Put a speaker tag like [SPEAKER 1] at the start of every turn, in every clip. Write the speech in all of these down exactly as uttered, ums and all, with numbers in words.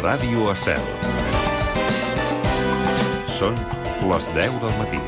[SPEAKER 1] Ràdio Estel. Són les deu del matí.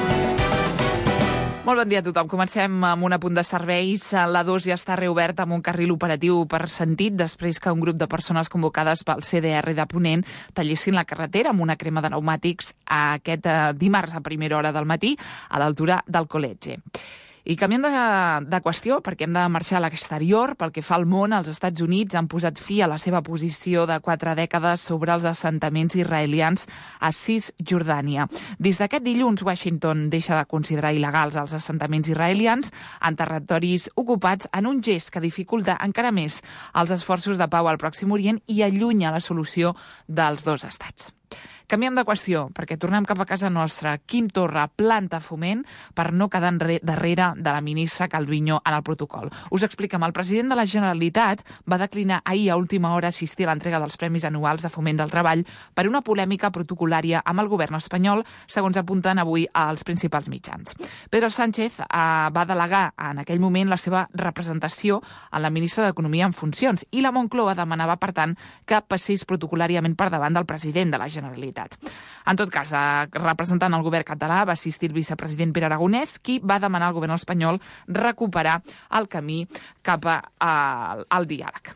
[SPEAKER 2] Molt bon dia a tothom. Comencem amb un apunt de serveis. La dos ja està reoberta amb un carril operatiu per sentit després que un grup de persones convocades pel C D R de Ponent tallessin la carretera amb una crema de pneumàtics aquest dimarts a primera hora del matí a l'altura del Col·legi. I canviem de, de qüestió perquè hem de marxar a l'exterior. Pel que fa al món, els Estats Units han posat fi a la seva posició de quatre dècades sobre els assentaments israelians a Cisjordània. Des d'aquest dilluns, Washington deixa de considerar il·legals els assentaments israelians en territoris ocupats en un gest que dificulta encara més els esforços de pau al Pròxim Orient i allunya la solució dels dos estats. Canviem de qüestió, perquè tornem cap a casa nostra. Quim Torra planta Foment per no quedar darrere de la ministra Calviño en el protocol. Us expliquem, el president de la Generalitat va declinar ahir a última hora assistir a l'entrega dels Premis Anuals de Foment del Treball per una polèmica protocolària amb el govern espanyol, segons apunten avui als principals mitjans. Pedro Sánchez eh, va delegar en aquell moment la seva representació a la ministra d'Economia en funcions i la Moncloa demanava, per tant, que passés protocolàriament per davant del president de la Generalitat. En tot cas, representant el govern català va assistir el vicepresident Pere Aragonès, qui va demanar al govern espanyol recuperar el camí cap a, a, al diàleg.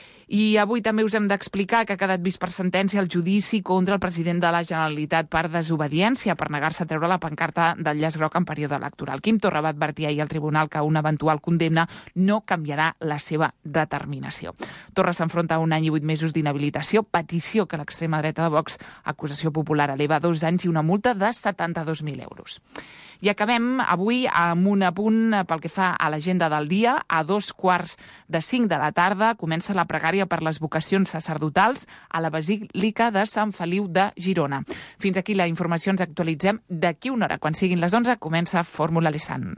[SPEAKER 2] I avui també us hem d'explicar que ha quedat vist per sentència el judici contra el president de la Generalitat per desobediència, per negar-se a treure la pancarta del llaç groc en període electoral. Quim Torra va advertir ahir al tribunal que una eventual condemna no canviarà la seva determinació. Torra s'enfronta a un any i vuit mesos d'inhabilitació, petició que l'extrema dreta de Vox, acusació popular, eleva dos anys i una multa de setanta-dos mil euros. I acabem avui amb un apunt pel que fa a l'agenda del dia. A dos quarts de cinc de la tarda comença la pregària per les vocacions sacerdotals a la Basílica de Sant Feliu de Girona. Fins aquí la informació, ens actualitzem d'aquí una hora. Quan siguin les onze comença Fórmula Lesan.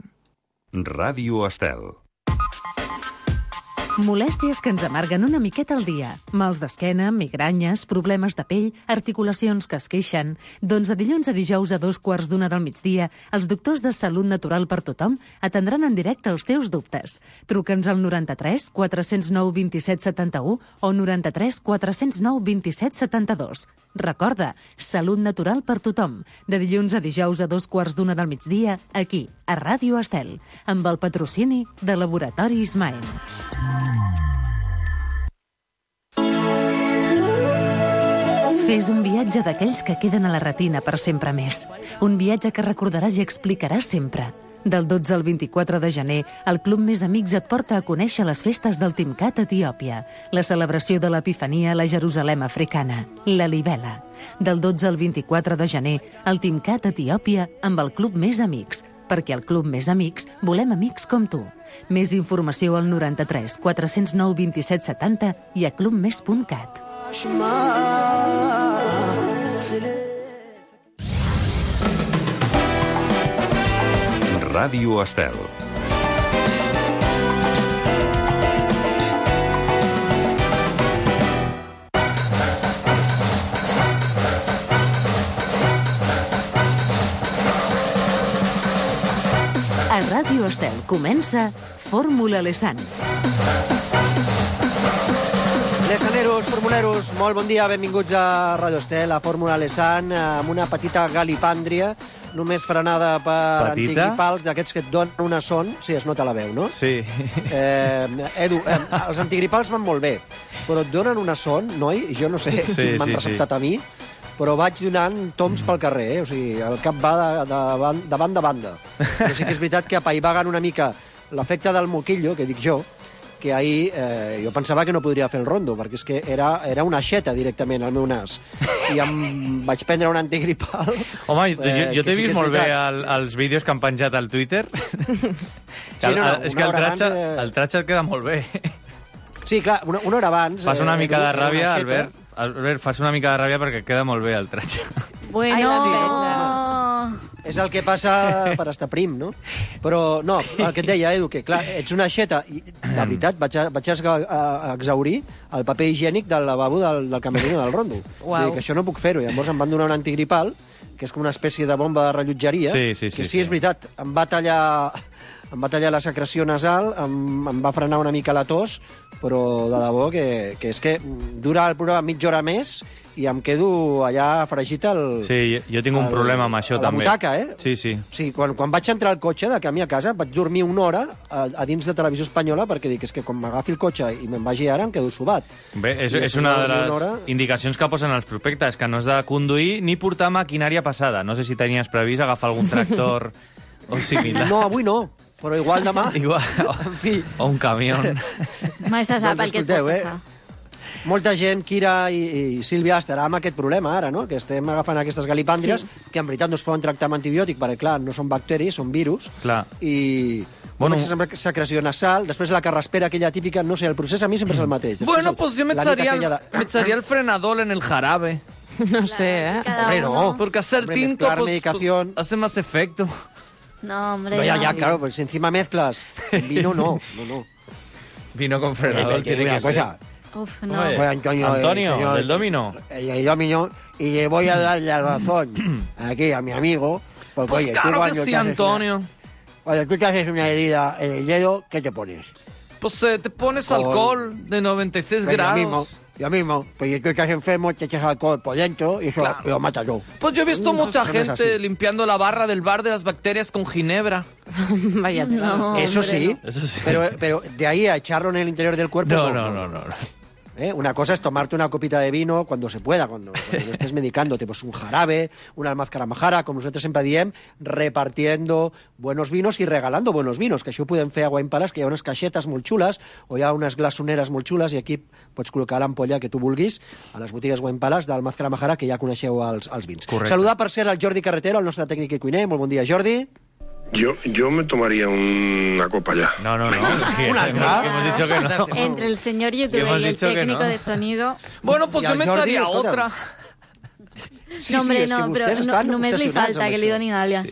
[SPEAKER 1] Ràdio Estel.
[SPEAKER 3] Molèsties que ens amarguen una miqueta al dia. Mals d'esquena, migranyes, problemes de pell, articulacions que es queixen. Doncs de dilluns a dijous a dos quarts d'una del migdia, els doctors de Salut Natural per Tothom atendran en directe els teus dubtes. Truca'ns al noranta-tres quatre zero nou vint set setanta-u o noranta-tres quatre zero nou vint set setanta-dos. Recorda, Salut Natural per Tothom. De dilluns a dijous a dos quarts d'una del migdia, aquí, a Ràdio Estel, amb el patrocini de Laboratori Ismael. Fes un viatge d'aquells que queden a la retina per sempre més. Un viatge que recordaràs i explicaràs sempre. Del dotze al vint-i-quatre de gener, el Club Més Amics et porta a conèixer les festes del Timcat a Etiòpia, la celebració de l'Epifania a la Jerusalem africana, la Libela. Del dotze al vint-i-quatre de gener, el Timcat a Etiòpia amb el Club Més Amics, perquè al Club Més Amics volem amics com tu. Més informació al noranta-tres quatre zero nou vint set setanta i a club més punt cat.
[SPEAKER 1] Ràdio Estel.
[SPEAKER 3] A Ràdio Estel comença Fórmula Lesan.
[SPEAKER 4] Lesaneros, formuleros, molt bon dia, benvinguts a Ràdio Estel, a Fórmula Lesan, amb una petita galipàndria, només frenada per
[SPEAKER 5] Petita?
[SPEAKER 4] antigripals, d'aquests que et donen una son. Sí, es nota la veu, no?
[SPEAKER 5] Sí.
[SPEAKER 4] Eh, Edu, eh, els antigripals van molt bé, però et donen una son, noi? Jo no sé,
[SPEAKER 5] Sí,
[SPEAKER 4] m'han
[SPEAKER 5] sí,
[SPEAKER 4] receptat a mi, però vaig donant toms pel carrer, eh? O sigui, el cap va de, de, de, de banda a banda. Però sí que és veritat que apaivaguen una mica l'efecte del moquillo, que dic jo, que ahir eh, jo pensava que no podria fer el rondo, perquè és que era, era una aixeta directament al meu nas. I em vaig prendre un antigripal.
[SPEAKER 5] Home, jo,
[SPEAKER 4] eh,
[SPEAKER 5] jo t'he
[SPEAKER 4] sí
[SPEAKER 5] vist molt
[SPEAKER 4] veritat.
[SPEAKER 5] bé el, els vídeos que han penjat al Twitter.
[SPEAKER 4] Sí, no, no,
[SPEAKER 5] el, és que el
[SPEAKER 4] una hora
[SPEAKER 5] tratge,
[SPEAKER 4] abans, eh,
[SPEAKER 5] el tratge et queda molt bé.
[SPEAKER 4] Sí, clar, una, una hora abans...
[SPEAKER 5] Fas una
[SPEAKER 4] eh,
[SPEAKER 5] mica de
[SPEAKER 4] era una
[SPEAKER 5] ràbia,
[SPEAKER 4] aixeta.
[SPEAKER 5] Albert. Albert, fas una mica de ràbia perquè et queda molt bé el tratge.
[SPEAKER 6] Bueno,
[SPEAKER 4] Ai, sí, no?
[SPEAKER 6] no.
[SPEAKER 4] És el que passa per estar prim, no? Però, no, el que et deia, Edu, que, clar, ets una aixeta, i, de veritat, vaig, a, vaig a, a, a exaurir el paper higiènic del lavabo del, del camerino del rondo.
[SPEAKER 6] Uau.
[SPEAKER 4] Vull dir que això no puc fer-ho. Llavors em van donar un antigripal, que és com una espècie de bomba de rellotgeria,
[SPEAKER 5] Sí, sí, sí,
[SPEAKER 4] que sí,
[SPEAKER 5] sí.
[SPEAKER 4] és veritat, em va tallar em va tallar la secreció nasal, em, em va frenar una mica la tos, però de debò que, que és que dura el programa mitja hora més i em quedo allà fregit al...
[SPEAKER 5] Sí, jo tinc un
[SPEAKER 4] al,
[SPEAKER 5] problema amb això,
[SPEAKER 4] a la
[SPEAKER 5] també.
[SPEAKER 4] butaca, eh?
[SPEAKER 5] Sí, sí.
[SPEAKER 4] Sí, quan, quan vaig entrar al cotxe de camí a casa, vaig dormir una hora a, a dins de Televisió Espanyola perquè dic, és que quan m'agafi el cotxe i me'n vagi ara em quedo sobat.
[SPEAKER 5] Bé, és,
[SPEAKER 4] I
[SPEAKER 5] és una de
[SPEAKER 4] després
[SPEAKER 5] les
[SPEAKER 4] una hora...
[SPEAKER 5] indicacions que posen als prospectes, que no has de conduir ni portar maquinària passada. No sé si tenies previst agafar algun tractor o similar.
[SPEAKER 4] No, avui no, però igual demà...
[SPEAKER 5] Igual,
[SPEAKER 4] En fi,
[SPEAKER 5] o un camió.
[SPEAKER 6] Mai se sap
[SPEAKER 4] Doncs
[SPEAKER 6] el que et
[SPEAKER 4] escolteu,
[SPEAKER 6] pot
[SPEAKER 4] eh?
[SPEAKER 6] passar.
[SPEAKER 4] molta gent, Kira i, i Sílvia, estarà amb aquest problema ara, no? Que estem agafant aquestes galipàndries, sí. que en veritat no es poden tractar amb antibiòtic, perquè, clar, no són bacteris, són virus.
[SPEAKER 5] Clar.
[SPEAKER 4] I...
[SPEAKER 5] Bueno,
[SPEAKER 4] Bueno, secreció nasal, després la carraspera aquella típica, no sé, el procés a mi sempre és el mateix. Després
[SPEAKER 7] Bueno,
[SPEAKER 4] el-
[SPEAKER 7] pues yo me
[SPEAKER 4] la nit
[SPEAKER 7] echaría, el,
[SPEAKER 4] aquella de-
[SPEAKER 7] me echaría el frenador en el jarabe.
[SPEAKER 2] No sé, eh?
[SPEAKER 6] Cada
[SPEAKER 4] Hombre,
[SPEAKER 6] uno.
[SPEAKER 4] no.
[SPEAKER 7] Porque hacer
[SPEAKER 4] Hombre,
[SPEAKER 7] tinto
[SPEAKER 4] mezclar
[SPEAKER 7] pues,
[SPEAKER 4] medicación.
[SPEAKER 7] hace más efecto.
[SPEAKER 6] No, hombre,
[SPEAKER 4] No, ya,
[SPEAKER 6] no.
[SPEAKER 4] ya, claro, pues si encima mezclas vino, no, no, no.
[SPEAKER 5] Vino con frenador,
[SPEAKER 4] Eh,
[SPEAKER 5] tiene
[SPEAKER 4] una
[SPEAKER 5] que ser.
[SPEAKER 4] cosa,
[SPEAKER 6] Uf, no.
[SPEAKER 5] Oye,
[SPEAKER 4] Pues Antonio,
[SPEAKER 5] Antonio,
[SPEAKER 4] eh, señor-
[SPEAKER 5] del Domino.
[SPEAKER 4] el, el dominó, y le voy a dar la razón aquí a mi amigo. Porque,
[SPEAKER 7] Pues
[SPEAKER 4] oye, tú
[SPEAKER 7] claro que
[SPEAKER 4] cuando
[SPEAKER 7] sí,
[SPEAKER 4] te haces
[SPEAKER 7] Antonio.
[SPEAKER 4] Una, cuando tú te haces una herida en el dedo, ¿qué te pones?
[SPEAKER 7] Pues eh, te pones
[SPEAKER 4] Con-
[SPEAKER 7] alcohol de noventa y seis
[SPEAKER 4] Pues
[SPEAKER 7] grados.
[SPEAKER 4] Lo mismo, lo mismo. Pues si tú estás enfermo, te echas alcohol por dentro y eso
[SPEAKER 7] Claro.
[SPEAKER 4] lo mata todo.
[SPEAKER 7] Pues yo he visto
[SPEAKER 4] No,
[SPEAKER 7] mucha
[SPEAKER 4] eso no es
[SPEAKER 7] gente
[SPEAKER 4] así.
[SPEAKER 7] limpiando la barra del bar de las bacterias con ginebra.
[SPEAKER 2] Vaya tela.
[SPEAKER 6] No,
[SPEAKER 4] Eso
[SPEAKER 6] hombre,
[SPEAKER 4] sí,
[SPEAKER 6] no.
[SPEAKER 5] Eso sí.
[SPEAKER 4] Pero, pero de ahí a echarlo en el interior del cuerpo...
[SPEAKER 5] No, no, no, no.
[SPEAKER 4] ¿Eh? Una cosa es tomarte una copita de vino cuando se pueda, cuando, cuando no estés medicándote, pues un jarabe, una almazcara majara, como nosotros siempre diem, repartiendo buenos vinos y regalando buenos vinos, que això ho podem fer a Wine Palace, que hi ha unes caixetes molt xules, o hi ha unes glassoneres molt xules, i aquí pots col·locar l'ampolla que tu vulguis a les botigues Wine Palace d'almazcara majara, que ja coneixeu els, els vins.
[SPEAKER 5] Correcte.
[SPEAKER 4] Saludar, per cert, al Jordi Carretero, el nostre tècnic i cuiner. Molt bon dia, Jordi.
[SPEAKER 8] Yo, yo me tomaría una copa ya.
[SPEAKER 5] No, no, no. Que,
[SPEAKER 4] ¿Una
[SPEAKER 5] hemos,
[SPEAKER 4] altra?
[SPEAKER 5] que hemos dicho que no.
[SPEAKER 6] Entre el señor
[SPEAKER 5] Que
[SPEAKER 6] youtuber
[SPEAKER 5] hemos
[SPEAKER 6] y el
[SPEAKER 5] dicho que
[SPEAKER 6] técnico
[SPEAKER 5] no.
[SPEAKER 6] de sonido...
[SPEAKER 7] Bueno, pues
[SPEAKER 4] Y
[SPEAKER 7] yo
[SPEAKER 4] al
[SPEAKER 7] me
[SPEAKER 4] Jordi,
[SPEAKER 7] echaría
[SPEAKER 4] escolta.
[SPEAKER 7] otra.
[SPEAKER 4] Sí,
[SPEAKER 6] no, hombre,
[SPEAKER 4] és que
[SPEAKER 6] no, però
[SPEAKER 4] vostès
[SPEAKER 6] no,
[SPEAKER 4] estan
[SPEAKER 6] només li
[SPEAKER 4] obsessionats
[SPEAKER 6] falta
[SPEAKER 4] amb
[SPEAKER 6] que li
[SPEAKER 4] això.
[SPEAKER 6] donin àlies.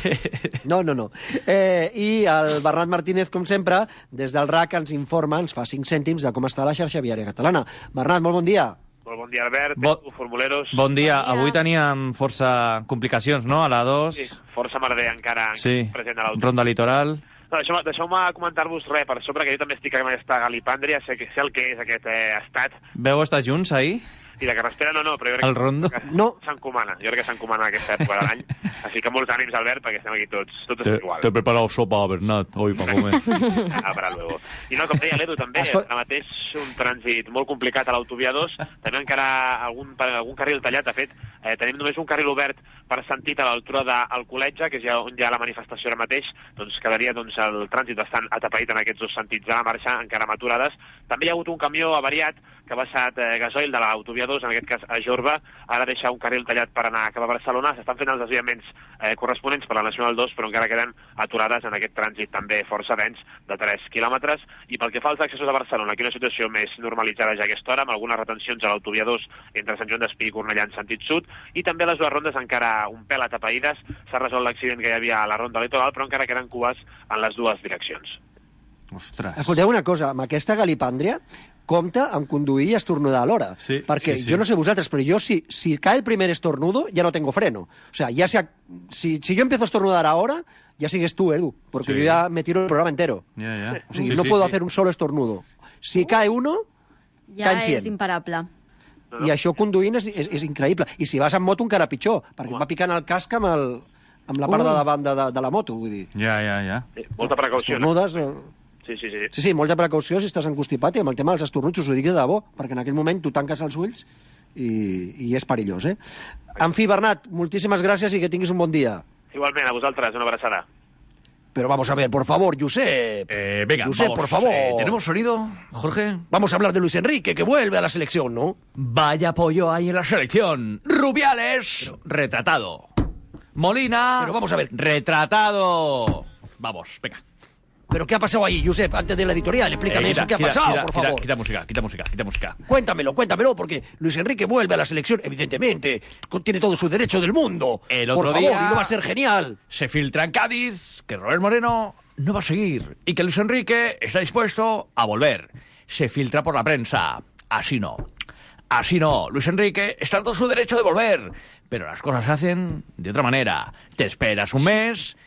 [SPEAKER 4] No, no, no. Eh, I el Bernat Martínez, com sempre, des del R A C ens informa, ens fa cinc cèntims de com està la xarxa viària catalana. Bernat, molt bon dia.
[SPEAKER 9] Molt bon dia, Albert,
[SPEAKER 5] Bo-
[SPEAKER 9] Bo... formuleros.
[SPEAKER 5] Bon dia.
[SPEAKER 6] Bon dia.
[SPEAKER 5] Avui teníem força complicacions, no? A la dos.
[SPEAKER 9] Sí, força merder encara
[SPEAKER 5] Sí.
[SPEAKER 9] present a l'auto.
[SPEAKER 5] Ronda litoral.
[SPEAKER 9] No, deixeu-me deixeu comentar-vos res per sobre, que jo també estic amb aquesta galipàndria, sé, que, sé el que és aquest eh, estat,
[SPEAKER 5] Veu estar junts ahir?
[SPEAKER 9] i de carrespera no, no, però jo crec
[SPEAKER 5] El rondo?
[SPEAKER 9] que
[SPEAKER 4] No.
[SPEAKER 9] s'encomana, jo crec que s'encomana en aquesta època de l'any, així que molts ànims, Albert, perquè estem aquí tots, tots igual.
[SPEAKER 5] he preparado sopa, Bernat, hoy para comer.
[SPEAKER 9] Ah, para luego. I no, com deia l'Edu, també,
[SPEAKER 4] Escol-
[SPEAKER 9] ara mateix un trànsit molt complicat a l'autovia dos, tenim encara algun, algun carril tallat, de fet, eh, tenim només un carril obert per sentit a l'altura del col·legi, que és ja on hi ha la manifestació ara mateix, doncs quedaria doncs, el trànsit bastant atapeït en aquests dos sentits de la marxa, encara maturades. També hi ha hagut un camió avariat que ha passat eh, gasoil de l'autovia dos, en aquest cas a Jorba, ara deixa un carril tallat per anar cap a Barcelona, s'estan fent els desviaments eh, corresponents per la Nacional dos, però encara queden aturades en aquest trànsit també força dens de tres quilòmetres, i pel que fa als accessos a Barcelona, aquí una situació més normalitzada ja a aquesta hora, amb algunes retencions a l'autovia dos entre Sant Joan d'Espí i Cornellà en sentit sud, i també les dues rondes encara un pèl atapeïdes, s'ha resolt l'accident que hi havia a la ronda litoral, però encara queden cues en les dues direccions.
[SPEAKER 5] Ostres.
[SPEAKER 4] Escolteu una cosa, amb aquesta galipàndria compta amb conduir i estornudar alhora.
[SPEAKER 5] Sí,
[SPEAKER 4] perquè
[SPEAKER 5] sí, sí.
[SPEAKER 4] jo no sé vosaltres, però jo si, si cae el primer estornudo ya no tengo freno. O sea, ya sea, si, si yo empiezo a estornudar ahora, ya sigues tú, Edu, porque
[SPEAKER 5] Sí.
[SPEAKER 4] yo ya me tiro el programa entero.
[SPEAKER 5] Ja, ja.
[SPEAKER 4] O sigui,
[SPEAKER 5] Sí,
[SPEAKER 4] no
[SPEAKER 5] sí,
[SPEAKER 4] puedo
[SPEAKER 5] sí.
[SPEAKER 4] hacer un solo estornudo. Si cae uno,
[SPEAKER 6] Ja
[SPEAKER 4] Caen
[SPEAKER 6] és
[SPEAKER 4] cien.
[SPEAKER 6] imparable.
[SPEAKER 9] No, no.
[SPEAKER 4] i això conduint és, és, és increïble. I si vas amb moto encara pitjor, perquè et va picant el casc amb, el, amb la part de davant de, de, de la moto, vull dir.
[SPEAKER 5] Ja, ja, ja.
[SPEAKER 9] Sí, molta precaució. No?
[SPEAKER 4] Estornudes... eh,
[SPEAKER 9] Sí, sí, sí.
[SPEAKER 4] Sí, sí, molta precaució si estàs encostipat i amb el tema dels estornuts us ho dic de debò, perquè en aquell moment tu tanques els ulls i, i és perillós, eh? En fi, Bernat, moltíssimes gràcies i que tinguis un bon dia.
[SPEAKER 9] Igualment, a vosaltres, una abraçada.
[SPEAKER 4] Pero vamos a ver, por favor, Josep.
[SPEAKER 5] Eh, venga,
[SPEAKER 4] Josep,
[SPEAKER 5] vamos.
[SPEAKER 4] por favor.
[SPEAKER 7] Eh, ¿Tenemos sonido, Jorge?
[SPEAKER 4] Vamos a hablar de Luis Enrique, que vuelve a la selección, ¿no?
[SPEAKER 7] Vaya pollo hay en la selección. Rubiales, retratado. Molina,
[SPEAKER 4] Pero vamos a ver.
[SPEAKER 7] retratado. Vamos, venga.
[SPEAKER 4] ¿Pero qué ha pasado ahí, Josep, antes de la editorial? Explícame
[SPEAKER 5] Eh,
[SPEAKER 4] eso,
[SPEAKER 5] quita,
[SPEAKER 4] ¿qué ha
[SPEAKER 5] quita,
[SPEAKER 4] pasado,
[SPEAKER 5] quita,
[SPEAKER 4] por
[SPEAKER 5] quita,
[SPEAKER 4] favor?
[SPEAKER 5] Quita música, quita música, quita música.
[SPEAKER 4] Cuéntamelo, cuéntamelo, porque Luis Enrique vuelve a la selección, evidentemente. Tiene todo su derecho del mundo.
[SPEAKER 7] El
[SPEAKER 4] por
[SPEAKER 7] otro
[SPEAKER 4] favor,
[SPEAKER 7] día-
[SPEAKER 4] y no va a ser genial.
[SPEAKER 7] Se filtra en Cádiz que Robert Moreno no va a seguir y que Luis Enrique está dispuesto a volver. Se filtra por la prensa. Así no. Así no. Luis Enrique está en todo su derecho de volver. Pero las cosas se hacen de otra manera. Te esperas un mes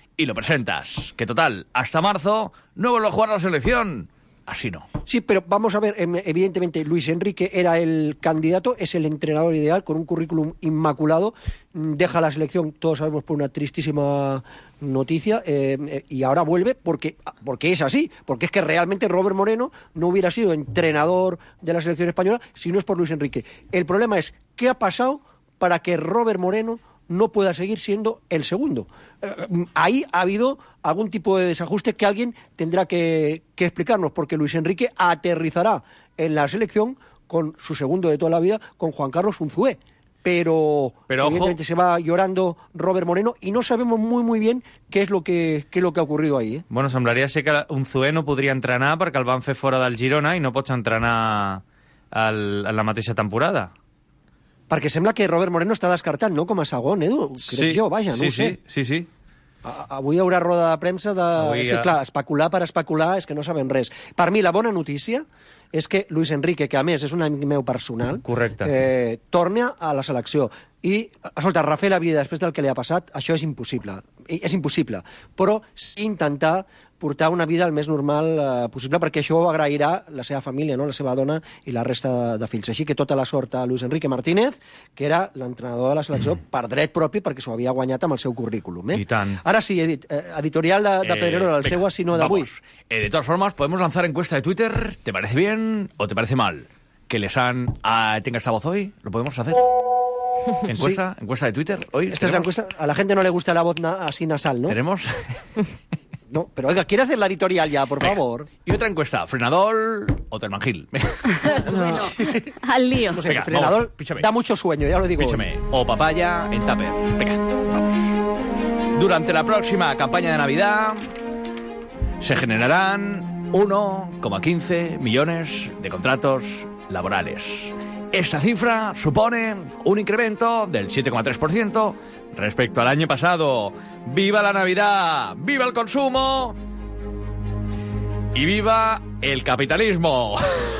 [SPEAKER 7] y lo presentas. Que total, hasta marzo no vuelve a jugar la selección. Así no.
[SPEAKER 4] Sí, pero vamos a ver, em, evidentemente Luis Enrique era el candidato, es el entrenador ideal, con un currículum inmaculado, mm, deja la selección, todos sabemos, por una tristísima noticia, eh, eh, y ahora vuelve porque, porque es así, porque es que realmente Robert Moreno no hubiera sido entrenador de la selección española si no es por Luis Enrique. El problema es, ¿qué ha pasado para que Robert Moreno no pueda seguir siendo el segundo? Eh, ahí ha habido algún tipo de desajuste que alguien tendrá que, que explicarnos, porque Luis Enrique aterrizará en la selección con su segundo de toda la vida, con Juan Carlos Unzué. Pero,
[SPEAKER 5] Pero
[SPEAKER 4] evidentemente
[SPEAKER 5] ojo.
[SPEAKER 4] se va llorando Robert Moreno y no sabemos muy muy bien qué es lo que, qué es lo que ha ocurrido ahí. ¿eh?
[SPEAKER 5] Bueno, semblaria ser que Unzué no podria entrenar perquè el van fer fora del Girona i no pots entrenar al, en la mateixa temporada.
[SPEAKER 4] Perquè sembla que Robert Moreno està descartat, no?, com a segon, Edu? Crec jo, vaja, no
[SPEAKER 5] sí,
[SPEAKER 4] ho sé.
[SPEAKER 5] Sí, sí, sí.
[SPEAKER 4] A- Avui hi haurà roda de premsa de...
[SPEAKER 5] Avui
[SPEAKER 4] És que,
[SPEAKER 5] ja-
[SPEAKER 4] clar, especular per especular és que no sabem res. Per mi, la bona notícia és que Luis Enrique, que a més és un amic meu personal,
[SPEAKER 5] Correcte.
[SPEAKER 4] eh, torna a la selecció. I, escolta, refer la vida després del que li ha passat, això és impossible. I és impossible. Però sí intentar portar una vida el més normal eh, possible, perquè això ho agrairà la seva família, no?, la seva dona i la resta de, de fills. Així que tota la sort a Luis Enrique Martínez, que era l'entrenador de la selecció mm. per dret propi, perquè s'ho havia guanyat amb el seu currículum. Eh?
[SPEAKER 5] I tant.
[SPEAKER 4] Ara sí, Edith, eh, editorial de, de Pedrerol, el
[SPEAKER 7] venga,
[SPEAKER 4] seu así no d'avui.
[SPEAKER 7] vamos. Eh, de todas formas, podemos lanzar encuesta de Twitter. ¿Te parece bien o te parece mal que les han ah, tenga esta voz hoy? ¿Lo podemos hacer? ¿Encuesta? ¿Encuesta de Twitter? Hoy
[SPEAKER 4] Esta es la
[SPEAKER 7] tenemos-
[SPEAKER 4] encuesta. A la gente no le gusta la voz na- así nasal, ¿no?
[SPEAKER 7] ¿Tenemos?
[SPEAKER 4] No, pero oiga, ¿quiere hacer la editorial ya, por
[SPEAKER 7] Venga.
[SPEAKER 4] favor?
[SPEAKER 7] Y otra encuesta. ¿Frenador o Termangil?
[SPEAKER 6] Bueno, al lío.
[SPEAKER 4] No sé,
[SPEAKER 7] Venga,
[SPEAKER 4] el frenador
[SPEAKER 7] vamos, píchame.
[SPEAKER 4] da mucho sueño, ya lo digo.
[SPEAKER 7] Píchame. O papaya en tupper. Venga, vamos. Durante la próxima campaña de Navidad se generarán uno coma quince millones de contratos laborales. Esta cifra supone un incremento del siete coma tres por ciento respecto al año pasado. ¡Viva la Navidad! ¡Viva el consumo! ¡Y viva el capitalismo!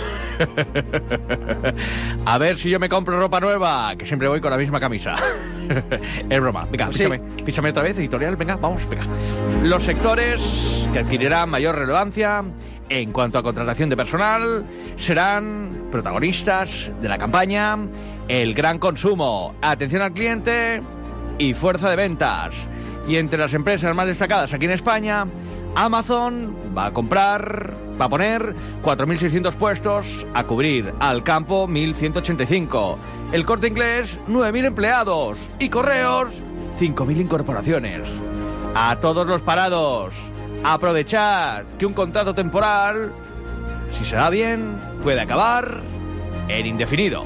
[SPEAKER 7] A ver si yo me compro ropa nueva, que siempre voy con la misma camisa. Es broma. Venga,
[SPEAKER 4] Sí.
[SPEAKER 7] píchame, píchame otra vez, editorial. Venga, vamos, venga. Los sectores que adquirirán mayor relevancia en cuanto a contratación de personal serán protagonistas de la campaña el gran consumo, atención al cliente y fuerza de ventas. Y entre las empresas más destacadas aquí en España, Amazon va a comprar, va a poner cuatro mil seiscientos puestos a cubrir, al campo mil ciento ochenta y cinco, el Corte Inglés nueve mil empleados y Correos cinco mil incorporaciones. A todos los parados, aprovechad que un contrato temporal, si se da bien, puede acabar en indefinido.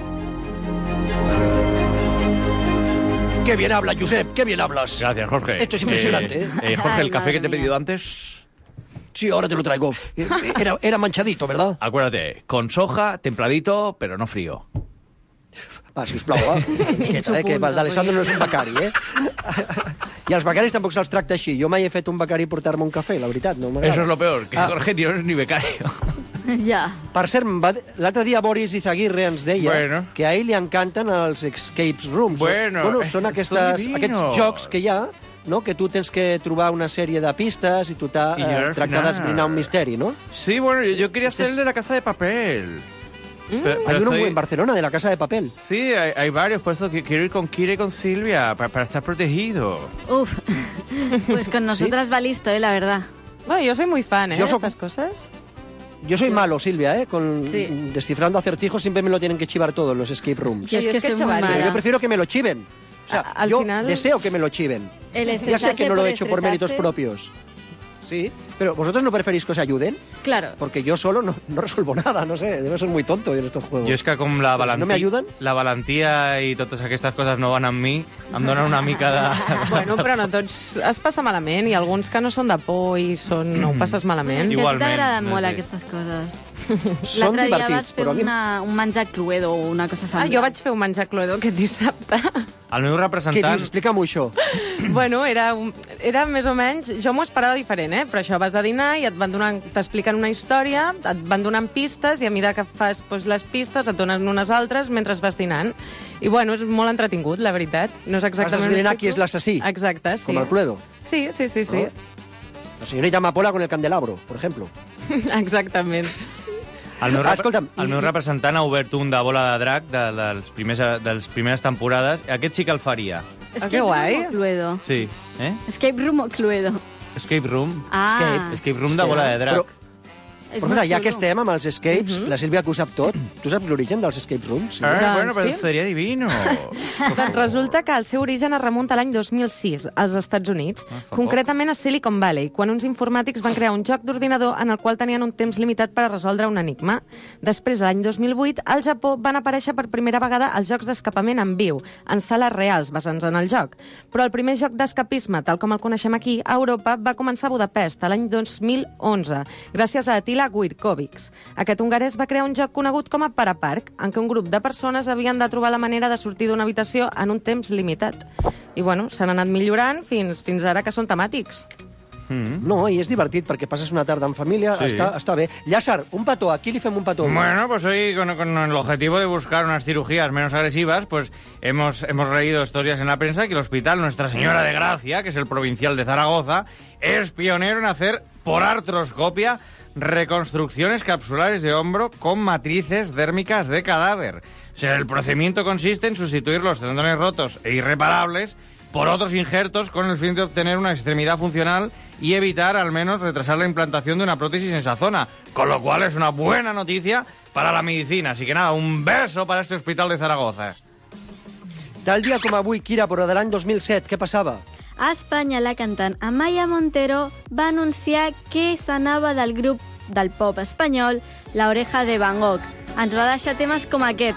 [SPEAKER 4] Qué bien habla, Josep, qué bien hablas.
[SPEAKER 7] Gracias, Jorge.
[SPEAKER 4] Esto es impresionante,
[SPEAKER 7] Eh,
[SPEAKER 4] ¿eh?
[SPEAKER 7] eh, Jorge,
[SPEAKER 6] Ay,
[SPEAKER 7] el café
[SPEAKER 6] madre
[SPEAKER 7] que te he
[SPEAKER 6] mía.
[SPEAKER 7] pedido antes,
[SPEAKER 4] Sí, ahora te lo traigo. Eh, Era, era manchadito, ¿verdad?
[SPEAKER 7] acuérdate, con soja, templadito, pero no frío.
[SPEAKER 4] Va, sisplau, va. Quieta, eh, que
[SPEAKER 6] punto,
[SPEAKER 4] l'Alessandro no és un becari, eh? I els becaris tampoc se'ls tracta així. Jo mai he fet un becari portar-me un cafè, la veritat, no m'agrada.
[SPEAKER 7] Eso es lo peor, que
[SPEAKER 4] Ah.
[SPEAKER 7] Jorge ni no es ni becario.
[SPEAKER 6] Ja.
[SPEAKER 4] Per cert, em va dir- l'altre dia Boris Izaguirre ens deia
[SPEAKER 7] Bueno.
[SPEAKER 4] que a ell li encanten els escape rooms.
[SPEAKER 7] Bueno,
[SPEAKER 4] bueno
[SPEAKER 7] eh,
[SPEAKER 4] són aquestes,
[SPEAKER 7] són divinos.
[SPEAKER 4] aquests jocs que hi ha, no? Que tu tens que trobar una sèrie de pistes i tu t'ha
[SPEAKER 5] I jo al
[SPEAKER 4] eh, tractar
[SPEAKER 5] final-
[SPEAKER 4] d'esbrinar un misteri, no?
[SPEAKER 5] Sí, bueno, yo, yo quería hacer
[SPEAKER 4] Este es-
[SPEAKER 5] el de la Casa de Papel. Pero-
[SPEAKER 4] Hay
[SPEAKER 5] pero
[SPEAKER 4] uno
[SPEAKER 5] estoy-
[SPEAKER 4] en Barcelona, de la Casa de Papel.
[SPEAKER 5] Sí, hay, hay varios, por eso que quiero ir con Kira y con Silvia, para, para estar protegido.
[SPEAKER 6] Uf. Pues con nosotras va listo, eh, la verdad.
[SPEAKER 10] Bueno, yo soy muy fan, ¿eh?
[SPEAKER 4] Yo
[SPEAKER 10] de
[SPEAKER 4] soy-
[SPEAKER 10] estas cosas.
[SPEAKER 4] Yo soy malo, Silvia, ¿eh? Con
[SPEAKER 6] Sí.
[SPEAKER 4] descifrando acertijos siempre me lo tienen que chivar todos los escape rooms.
[SPEAKER 6] Yo es
[SPEAKER 10] Sí,
[SPEAKER 6] que
[SPEAKER 10] es que
[SPEAKER 6] soy
[SPEAKER 10] he hecho
[SPEAKER 6] muy
[SPEAKER 10] varios.
[SPEAKER 4] Pero
[SPEAKER 6] mala.
[SPEAKER 4] yo prefiero que me lo chiven. O sea,
[SPEAKER 10] A- al
[SPEAKER 4] yo
[SPEAKER 10] final-
[SPEAKER 4] deseo que me lo chiven.
[SPEAKER 6] El
[SPEAKER 4] Ya sé
[SPEAKER 6] estresarse
[SPEAKER 4] que no lo
[SPEAKER 6] por
[SPEAKER 4] he hecho por méritos
[SPEAKER 6] estresarse.
[SPEAKER 4] propios. Sí, pero ¿vosotros no preferís que os ayuden?
[SPEAKER 6] Claro.
[SPEAKER 4] Porque yo solo no, no resuelvo nada, no sé, debo ser muy tonto en estos juegos.
[SPEAKER 5] Jo és que com la
[SPEAKER 4] Però
[SPEAKER 5] valentia,
[SPEAKER 4] no me ayuden?
[SPEAKER 5] la valentia i totes aquestes coses no van amb mi, em donen una mica de...
[SPEAKER 10] Bueno, però no tots es passa malament, i alguns que no són de por i són, no ho passes malament.
[SPEAKER 6] Que a tu
[SPEAKER 5] Igualment,
[SPEAKER 6] t'agraden
[SPEAKER 5] no
[SPEAKER 6] molt
[SPEAKER 5] sé.
[SPEAKER 6] aquestes coses.
[SPEAKER 4] Són
[SPEAKER 6] L'altre dia vas
[SPEAKER 4] divertits,
[SPEAKER 6] fer
[SPEAKER 4] però a mi...
[SPEAKER 6] una, un menjar cluedo o una cosa
[SPEAKER 10] Ah,
[SPEAKER 6] semblant.
[SPEAKER 10] jo vaig fer un menjar cluedo aquest dissabte.
[SPEAKER 5] El meu
[SPEAKER 4] Què
[SPEAKER 5] representant...
[SPEAKER 4] dius? Explica-m'ho, això.
[SPEAKER 10] Bueno, era, un, era més o menys... Jo m'ho esperava diferent, eh? Però això, vas a dinar i et van donant, t'expliquen una història, et van donant pistes, i a mesura que fas doncs, les pistes et donen unes altres mentre vas dinant. I, bueno, és molt entretingut, la veritat. No és exactament...
[SPEAKER 4] Has d'esbrinar qui és l'assassí.
[SPEAKER 10] Exacte, sí.
[SPEAKER 4] Com el Cluedo.
[SPEAKER 10] Sí, sí, sí, sí.
[SPEAKER 4] No? La señorita Amapola con el candelabro, por ejemplo.
[SPEAKER 10] Exactament.
[SPEAKER 5] El meu,
[SPEAKER 4] Ah,
[SPEAKER 5] rep
[SPEAKER 4] escolta'm,
[SPEAKER 5] el
[SPEAKER 4] i-
[SPEAKER 5] meu
[SPEAKER 4] i-
[SPEAKER 5] representant ha obert un de bola de drac de, dels primers, de les primeres temporades. Aquest sí que el faria.
[SPEAKER 10] Ah, que guai.
[SPEAKER 6] Room o Cluedo?
[SPEAKER 5] Sí. Eh?
[SPEAKER 6] Escape Room o Cluedo?
[SPEAKER 5] Escape Room.
[SPEAKER 6] Ah.
[SPEAKER 5] Escape, Escape Room de bola de drac.
[SPEAKER 4] Però,
[SPEAKER 6] És
[SPEAKER 4] però mira,
[SPEAKER 6] molt
[SPEAKER 4] ja que
[SPEAKER 6] xulo.
[SPEAKER 4] estem amb els escapes,
[SPEAKER 10] Mhm.
[SPEAKER 4] la Sílvia que ho sap tot, tu saps l'origen dels escape rooms? Sí?
[SPEAKER 5] Ah,
[SPEAKER 10] Doncs
[SPEAKER 5] bueno, però
[SPEAKER 10] sí.
[SPEAKER 5] seria divino.
[SPEAKER 10] Doncs resulta que el seu origen es remunta a l'any dos mil sis, als Estats Units,
[SPEAKER 5] Ah, fa
[SPEAKER 10] concretament a Silicon Valley, quan uns informàtics van crear un joc d'ordinador en el qual tenien un temps limitat per a resoldre un enigma. Després, l'any dos mil vuit, al Japó van aparèixer per primera vegada els jocs d'escapament en viu, en sales reals, basant-se en el joc. Però el primer joc d'escapisme, tal com el coneixem aquí, a Europa, va començar a Budapest, l'any dos mil onze, gràcies a Attila Gwirkovics. Aquest hongarès va crear un joc conegut com a Parapark, en què un grup de persones havien de trobar la manera de sortir d'una habitació en un temps limitat. I, bueno, s'han anat millorant fins, fins ara que són temàtics.
[SPEAKER 5] Mm.
[SPEAKER 4] No, i és divertit perquè passes una tarda en família,
[SPEAKER 5] Sí.
[SPEAKER 4] està, està bé. Llàcer, un petó, aquí li fem un petó.
[SPEAKER 5] Bueno, pues hoy con, con el objetivo de buscar unas cirugías menos agresivas, pues hemos, hemos leído historias en la prensa que el hospital Nuestra Señora de Gracia, que es el provincial de Zaragoza, es pionero en hacer por artroscopia reconstrucciones capsulares de hombro con matrices dérmicas de cadáver. O sea, el procedimiento consiste en sustituir los tendones rotos e irreparables por otros injertos con el fin de obtener una extremidad funcional y evitar al menos retrasar la implantación de una prótesis en esa zona, con lo cual es una buena noticia para la medicina. Así que nada, un beso para este hospital de Zaragoza.
[SPEAKER 4] Tal dia com avui, Kira, però de l'any dos mil set, què passava?
[SPEAKER 6] A Espanya, la cantant Amaya Montero va anunciar que s'anava del grup del pop espanyol La Oreja de Van Gogh. Ens va deixar temes com aquest.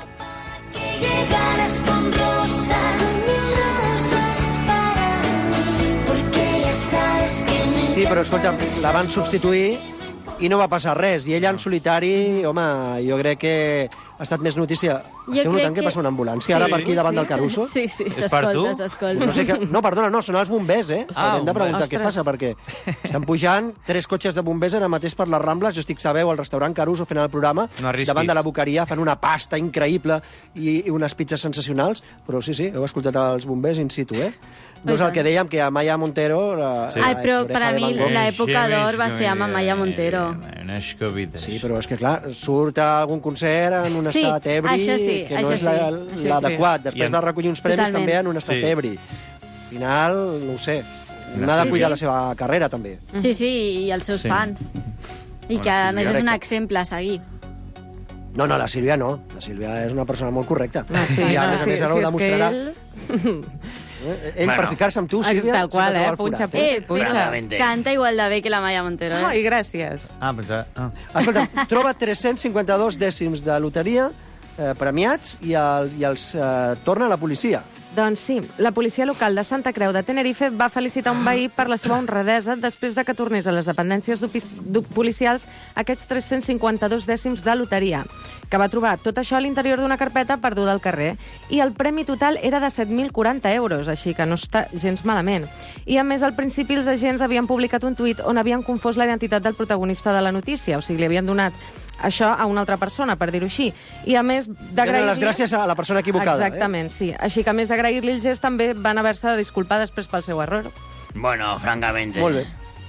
[SPEAKER 11] Llegarás con rosas, mil rosas para mí, porque ya sabes que me
[SPEAKER 4] Sí, però escolta, la van substituir i no va passar res. I ella en solitari, home, jo crec que ha estat més notícia.
[SPEAKER 6] Jo
[SPEAKER 4] Esteu notant
[SPEAKER 6] crec
[SPEAKER 4] que
[SPEAKER 6] que-
[SPEAKER 4] passa una ambulància
[SPEAKER 6] Sí,
[SPEAKER 4] ara per aquí davant
[SPEAKER 6] sí.
[SPEAKER 4] del Caruso?
[SPEAKER 6] Sí, sí,
[SPEAKER 5] És per tu?
[SPEAKER 6] s'escolta, s'escolta.
[SPEAKER 4] No, sé que... no, perdona, no, són els bombers, eh?
[SPEAKER 5] Ah,
[SPEAKER 4] Hem de preguntar
[SPEAKER 5] bombers.
[SPEAKER 4] què passa, perquè estan pujant tres cotxes de bombers ara mateix per les Rambles. Jo estic, sabeu, al restaurant Caruso fent el programa,
[SPEAKER 5] No arrisquis.
[SPEAKER 4] davant de la boqueria, fan una pasta increïble i, i unes pizzas sensacionals, però sí, sí, heu escoltat els bombers in situ, eh? No és el que dèiem, que Amaya Montero... La,
[SPEAKER 5] Sí.
[SPEAKER 6] Ai,
[SPEAKER 4] la
[SPEAKER 6] però
[SPEAKER 4] exoreja
[SPEAKER 6] per a
[SPEAKER 4] de
[SPEAKER 6] mi
[SPEAKER 4] Van Gogh.
[SPEAKER 6] l'època d'or va ser amb Amaya Montero.
[SPEAKER 4] Sí, però és que, clar, surt a algun concert en un
[SPEAKER 6] Sí,
[SPEAKER 4] estat ebri,
[SPEAKER 6] això sí,
[SPEAKER 4] que no
[SPEAKER 6] això
[SPEAKER 4] és la-
[SPEAKER 6] sí, això
[SPEAKER 4] l'adequat.
[SPEAKER 5] sí.
[SPEAKER 4] Després
[SPEAKER 5] I en-
[SPEAKER 4] de recollir uns premis,
[SPEAKER 6] Totalment.
[SPEAKER 4] també en un estat
[SPEAKER 5] Sí.
[SPEAKER 4] ebri. Al final, no ho sé, n'ha de
[SPEAKER 6] Sí,
[SPEAKER 4] cuidar
[SPEAKER 6] sí.
[SPEAKER 4] la seva carrera, també.
[SPEAKER 6] Sí, sí, i els seus
[SPEAKER 5] Sí.
[SPEAKER 6] fans. I
[SPEAKER 5] Bueno,
[SPEAKER 6] que, a
[SPEAKER 5] sí,
[SPEAKER 6] més,
[SPEAKER 4] jo
[SPEAKER 6] és
[SPEAKER 4] crec
[SPEAKER 6] un
[SPEAKER 4] que-
[SPEAKER 6] exemple a seguir.
[SPEAKER 4] No, no, la Sílvia no. La Sílvia és una persona molt correcta.
[SPEAKER 10] Ah, sí,
[SPEAKER 4] I, a
[SPEAKER 10] no,
[SPEAKER 4] més a
[SPEAKER 10] sí,
[SPEAKER 4] més, ara
[SPEAKER 10] sí,
[SPEAKER 4] ho
[SPEAKER 10] és
[SPEAKER 4] demostrarà.
[SPEAKER 10] que ell...
[SPEAKER 4] Eh, Ell,
[SPEAKER 5] Bueno.
[SPEAKER 4] per ficar-se amb tu, Sílvia...
[SPEAKER 10] Tal qual,
[SPEAKER 4] sempre
[SPEAKER 10] eh?
[SPEAKER 4] troba el
[SPEAKER 10] Punxa,
[SPEAKER 4] forat,
[SPEAKER 10] punxa,
[SPEAKER 6] Eh,
[SPEAKER 10] punxa.
[SPEAKER 6] però canta igual de bé que la Maya Montero, eh?
[SPEAKER 10] Ai, gràcies.
[SPEAKER 5] Ah, pensava... Ah.
[SPEAKER 4] Escolta, troba tres-cents cinquanta-dos dècims de loteria eh, premiats i, el, i els eh, torna a la policia.
[SPEAKER 10] Doncs sí, la policia local de Santa Creu de Tenerife va felicitar un veí per la seva honradesa després de que tornés a les dependències d'opi- d'o- policials aquests tres-cents cinquanta-dos dècims de loteria, que va trobar tot això a l'interior d'una carpeta perduda al carrer. I el premi total era de set mil quaranta euros, així que no està gens malament. I a més, al principi els agents havien publicat un tuit on havien confós la identitat del protagonista de la notícia, o sigui, li havien donat això a una altra persona, per dir-ho així. I a més
[SPEAKER 4] Donen
[SPEAKER 10] d'agrair-li...
[SPEAKER 4] les gràcies a la persona equivocada.
[SPEAKER 10] Exactament, sí. Així que a més d'agrair-li el gest, també van haver-se de disculpar després pel seu error.
[SPEAKER 12] Bueno, francamente.
[SPEAKER 4] Eh? Molt bé.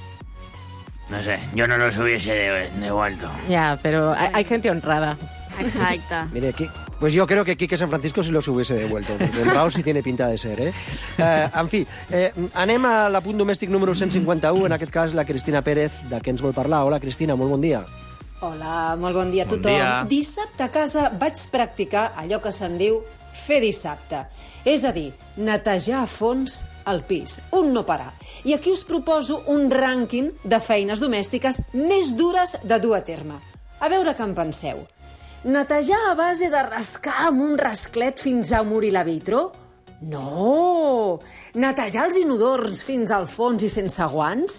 [SPEAKER 12] No sé, yo no los hubiese de- devuelto.
[SPEAKER 10] Ja, però hay, hay gente honrada.
[SPEAKER 6] Exacte.
[SPEAKER 4] Mire, aquí, pues yo creo que Quique San Francisco sí los hubiese devuelto, porque honrado sí tiene pinta de ser, eh? eh en fi, eh, anem a l'apunt domèstic número cent cinquanta-u, en aquest cas la Cristina Pérez, de què ens vol parlar. Hola, Cristina, molt bon dia.
[SPEAKER 13] Hola, molt bon dia a
[SPEAKER 5] Bon
[SPEAKER 13] tothom.
[SPEAKER 5] dia.
[SPEAKER 13] Dissabte a casa vaig practicar allò que se'n diu fer dissabte. És a dir, netejar a fons el pis, un no parar. I aquí us proposo un rànquing de feines domèstiques més dures de dur a terme. A veure què en penseu. Netejar a base de rascar amb un rasclet fins a morir la vitro? No! Netejar els inodors fins al fons i sense guants?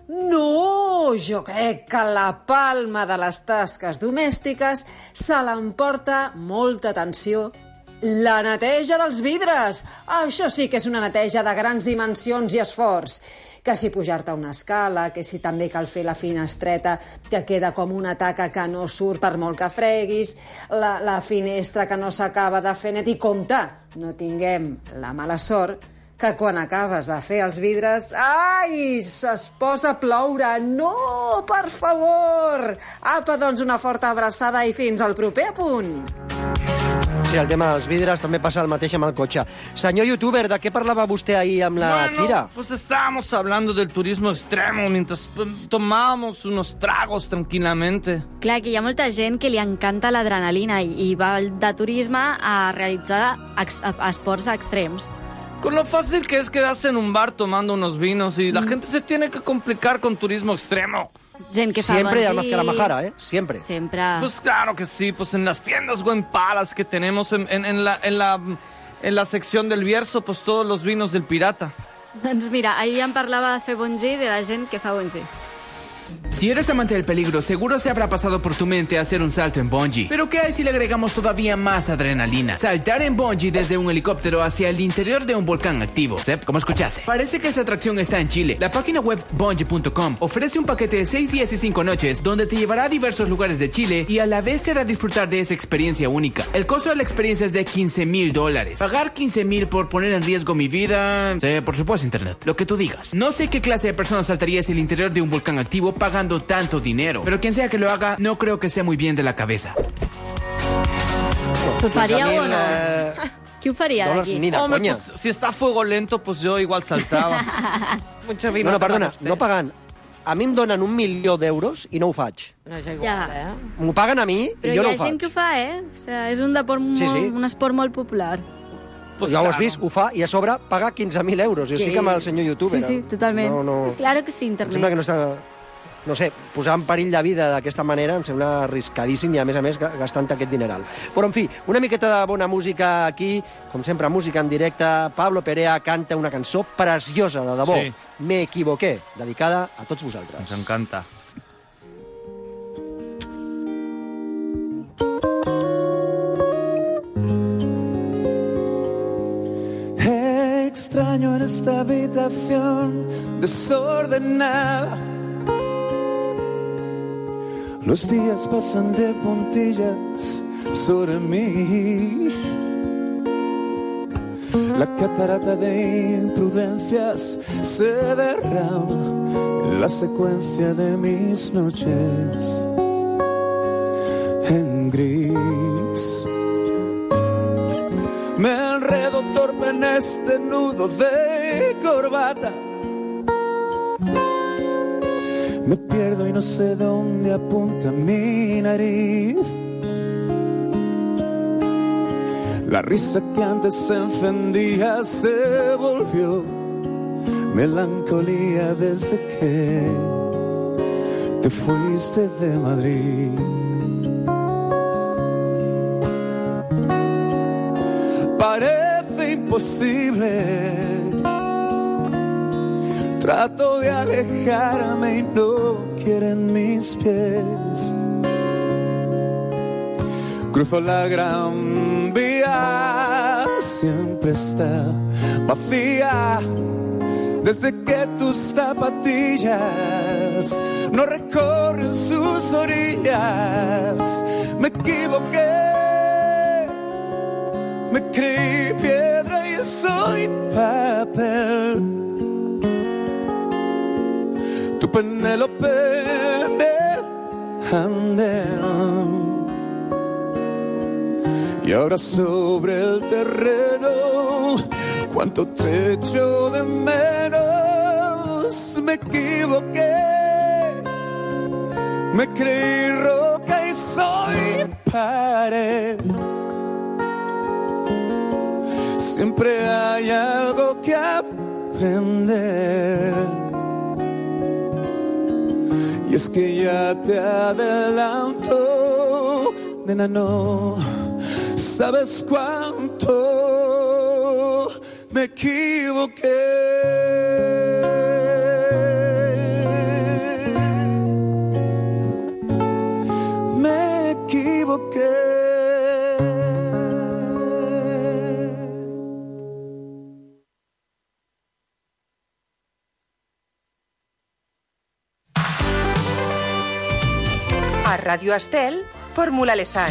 [SPEAKER 13] No, jo crec que la palma de les tasques domèstiques se l'emporta molta atenció. La neteja dels vidres! Això sí que és una neteja de grans dimensions i esforç. Que si pujar-te una escala, que si també cal fer la finestreta que queda com una taca que no surt per molt que freguis, la, la finestra que no s'acaba de fer net, i compte, no tinguem la mala sort que quan acabes de fer els vidres, ai, es posa a ploure. No, per favor! Apa, doncs una forta abraçada i fins al proper apunt.
[SPEAKER 4] Sí, el tema dels vidres també passa el mateix amb el cotxe. Senyor youtuber, de què parlava vostè ahir amb la
[SPEAKER 14] bueno,
[SPEAKER 4] Kira?
[SPEAKER 14] Pues estábamos hablando del turismo extremo mientras tomábamos unos tragos tranquilamente.
[SPEAKER 6] Clar, que hi ha molta gent que li encanta l'adrenalina i, i va de turisme a realitzar ex, a, a esports extrems.
[SPEAKER 14] Con lo fácil que es quedarse en un bar tomando unos vinos y la gente se tiene que complicar con turismo extremo.
[SPEAKER 6] Gent que fa
[SPEAKER 4] Siempre,
[SPEAKER 6] bungee.
[SPEAKER 4] además que la majara, ¿eh? Siempre.
[SPEAKER 6] Siempre.
[SPEAKER 14] Pues claro que sí, pues en las tiendas Palas que tenemos en, en, en, la, en, la, en la sección del Bierzo, pues todos los vinos del pirata.
[SPEAKER 6] Doncs mira, ahir em parlava de fer bungee, de la gent que fa bungee.
[SPEAKER 15] Si eres amante del peligro, seguro se habrá pasado por tu mente hacer un salto en bungee. Pero ¿qué hay si le agregamos todavía más adrenalina? Saltar en bungee desde un helicóptero hacia el interior de un volcán activo. ¿Sí? ¿Cómo escuchaste? Parece que esa atracción está en Chile. La página web bungee punto com ofrece un paquete de seis días y cinco noches donde te llevará a diversos lugares de Chile y a la vez será disfrutar de esa experiencia única. El costo de la experiencia es de quince mil dólares. Pagar quince mil por poner en riesgo mi vida... Sí, por supuesto, internet. Lo que tú digas. No sé qué clase de persona saltaría hacia el interior de un volcán activo pagando tanto dinero. Pero quien sea que lo haga, no creo que esté muy bien de la cabeza.
[SPEAKER 6] ¿Ho faríeu o no? Qui ho faria d'aquí?
[SPEAKER 4] Ni de
[SPEAKER 14] Hombre,
[SPEAKER 4] coña.
[SPEAKER 14] pues, si está a fuego lento, pues yo igual saltaba.
[SPEAKER 10] Mucho
[SPEAKER 4] No,
[SPEAKER 10] vino.
[SPEAKER 4] no, perdona, no pagant. A mi em donen un milió d'euros i no ho faig.
[SPEAKER 10] No, és igual,
[SPEAKER 6] Ja.
[SPEAKER 10] eh?
[SPEAKER 4] M'ho paguen a mi
[SPEAKER 6] Però
[SPEAKER 4] i jo
[SPEAKER 6] hi
[SPEAKER 4] no
[SPEAKER 6] ha
[SPEAKER 4] ho faig.
[SPEAKER 6] gent que ho fa, eh? O sea, és un, deport
[SPEAKER 4] Sí,
[SPEAKER 6] molt,
[SPEAKER 4] sí.
[SPEAKER 6] un esport molt popular.
[SPEAKER 14] Pues
[SPEAKER 4] ja ho has
[SPEAKER 14] claro.
[SPEAKER 4] vist, ho fa, i a sobre paga quinze mil euros. Jo
[SPEAKER 6] Sí.
[SPEAKER 4] estic amb el senyor youtuber.
[SPEAKER 6] Sí, sí, totalment.
[SPEAKER 4] No, no...
[SPEAKER 6] Claro que sí,
[SPEAKER 4] Em
[SPEAKER 6] internet.
[SPEAKER 4] sembla que no està... No sé, posar en perill de vida d'aquesta manera em sembla arriscadíssim i, a més a més, ga- gastant aquest dineral. Però, en fi, una miqueta de bona música aquí, com sempre, música en directe. Pablo Perea canta una cançó preciosa, de debò.
[SPEAKER 14] Sí.
[SPEAKER 4] Me equivoqué, dedicada a tots vosaltres.
[SPEAKER 14] Nos encanta.
[SPEAKER 16] Extraño en esta habitación desordenada. Los días pasan de puntillas sobre mí. La catarata de imprudencias se derrama en la secuencia de mis noches en gris. Me enredo torpe en este nudo de corbata. Me pierdo y no sé dónde apunta mi nariz. La risa que antes se encendía se volvió melancolía desde que te fuiste de Madrid. Parece imposible. Trato de alejarme y no quieren mis pies. Cruzo la gran vía, siempre está vacía. Desde que tus zapatillas no recorren sus orillas. Me equivoqué, me creí piedra y soy papel. Tu Penélope en el andén. Y ahora sobre el terreno, cuánto te echo de menos. Me equivoqué, me creí roca y soy pared. Siempre hay algo que aprender. Y es que ya te adelanto, nena, no sabes cuánto me equivoqué.
[SPEAKER 17] Radio Estel, Fórmula Lesan.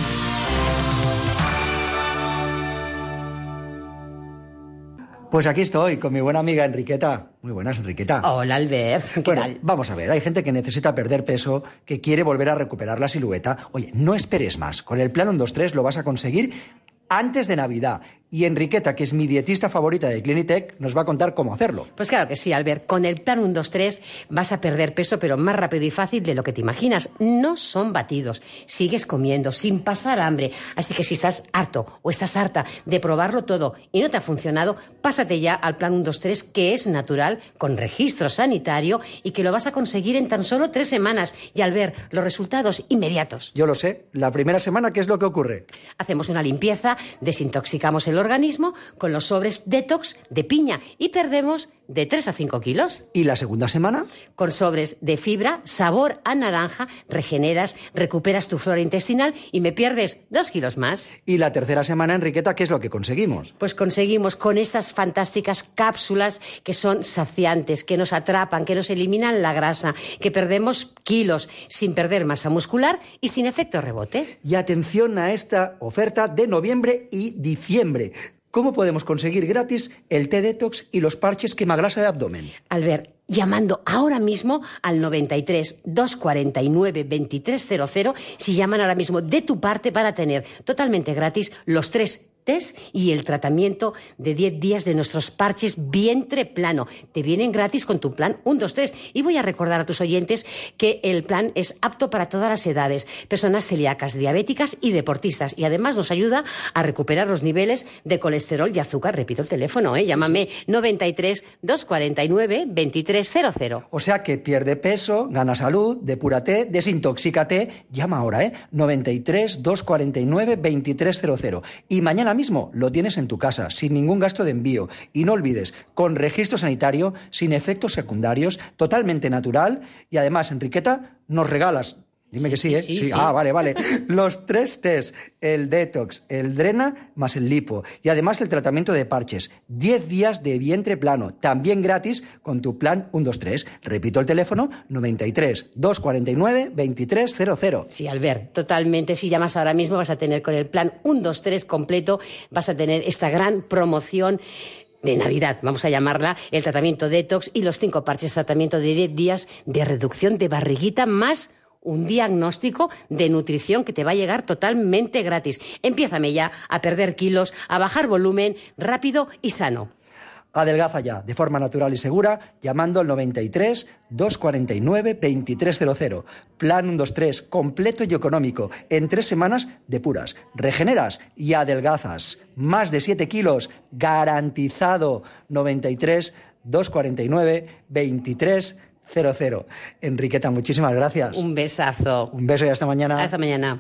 [SPEAKER 18] Pues aquí estoy, con mi buena amiga Enriqueta. Muy buenas, Enriqueta.
[SPEAKER 19] Hola, Albert. ¿Qué
[SPEAKER 18] bueno,
[SPEAKER 19] tal?
[SPEAKER 18] Vamos a ver, hay gente que necesita perder peso, que quiere volver a recuperar la silueta. Oye, no esperes más. Con el plan uno dos tres lo vas a conseguir antes de Navidad. Y Enriqueta, que es mi dietista favorita de Clinitec, nos va a contar cómo hacerlo.
[SPEAKER 19] Pues claro que sí, Albert. Con el plan uno dos tres vas a perder peso, pero más rápido y fácil de lo que te imaginas. No son batidos. Sigues comiendo sin pasar hambre. Así que si estás harto o estás harta de probarlo todo y no te ha funcionado, pásate ya al plan uno dos tres, que es natural, con registro sanitario y que lo vas a conseguir en tan solo tres semanas. Y al ver los resultados inmediatos.
[SPEAKER 18] Yo lo sé. La primera semana, ¿qué es lo que ocurre?
[SPEAKER 19] Hacemos una limpieza, desintoxicamos el organismo con los sobres detox de piña y perdemos de tres a cinco kilos.
[SPEAKER 18] ¿Y la segunda semana?
[SPEAKER 19] Con sobres de fibra, sabor a naranja, regeneras, recuperas tu flora intestinal y me pierdes dos kilos más.
[SPEAKER 18] ¿Y la tercera semana, Enriqueta, qué es lo que conseguimos?
[SPEAKER 19] Pues conseguimos con estas fantásticas cápsulas que son saciantes, que nos atrapan, que nos eliminan la grasa, que perdemos kilos sin perder masa muscular y sin efecto rebote.
[SPEAKER 18] Y atención a esta oferta de noviembre y diciembre. ¿Cómo podemos conseguir gratis el té detox y los parches quemagrasa de abdomen?
[SPEAKER 19] Albert, llamando ahora mismo al noventa y tres, doscientos cuarenta y nueve, veintitrés cero cero. Si llaman ahora mismo de tu parte, van a tener totalmente gratis los tres test y el tratamiento de diez días de nuestros parches vientre plano. Te vienen gratis con tu plan uno dos tres. Y voy a recordar a tus oyentes que el plan es apto para todas las edades, personas celíacas, diabéticas y deportistas. Y además nos ayuda a recuperar los niveles de colesterol y azúcar. Repito el teléfono, ¿eh? Llámame sí, sí. noventa y tres, doscientos cuarenta y nueve, veintitrés cero cero.
[SPEAKER 18] O sea que pierde peso, gana salud, depúrate, desintoxícate. Llama ahora, ¿eh? noventa y tres, doscientos cuarenta y nueve, veintitrés cero cero. Y mañana mismo lo tienes en tu casa, sin ningún gasto de envío. Y no olvides, con registro sanitario, sin efectos secundarios, totalmente natural. Y además, Enriqueta, nos regalas... Dime
[SPEAKER 19] sí,
[SPEAKER 18] que sí,
[SPEAKER 19] sí,
[SPEAKER 18] ¿eh?
[SPEAKER 19] Sí,
[SPEAKER 18] sí.
[SPEAKER 19] sí.
[SPEAKER 18] Ah, vale, vale. Los tres test, el detox, el drena más el lipo. Y además el tratamiento de parches. Diez días de vientre plano, también gratis con tu plan uno dos tres. Repito el teléfono, noventa y tres, doscientos cuarenta y nueve, veintitrés cero cero.
[SPEAKER 19] Sí, Albert, totalmente. Si llamas ahora mismo vas a tener con el plan uno dos tres completo, vas a tener esta gran promoción de Navidad, vamos a llamarla, el tratamiento detox y los cinco parches, tratamiento de diez días de reducción de barriguita más un diagnóstico de nutrición que te va a llegar totalmente gratis. Empiézame ya a perder kilos, a bajar volumen, rápido y sano.
[SPEAKER 18] Adelgaza ya, de forma natural y segura, llamando al noventa y tres, doscientos cuarenta y nueve, veintitrés cero cero. Plan uno dos tres, completo y económico. En tres semanas depuras, regeneras y adelgazas. Más de siete kilos, garantizado. noventa y tres, doscientos cuarenta y nueve, veintitrés cero cero. Enriqueta, muchísimas gracias.
[SPEAKER 19] Un besazo.
[SPEAKER 18] Un beso y hasta mañana.
[SPEAKER 19] Hasta mañana.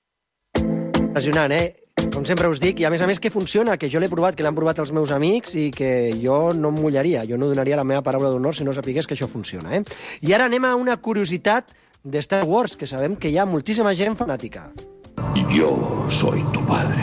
[SPEAKER 4] Impressionant, eh? Com sempre us dic, i a més a més que funciona, que jo l'he provat, que l'han provat els meus amics i que jo no em mullaria, jo no donaria la meva paraula d'honor si no sapigués que això funciona, eh? I ara anem a una curiositat de Star Wars, que sabem que hi ha moltíssima gent fanàtica.
[SPEAKER 20] Yo soy tu padre.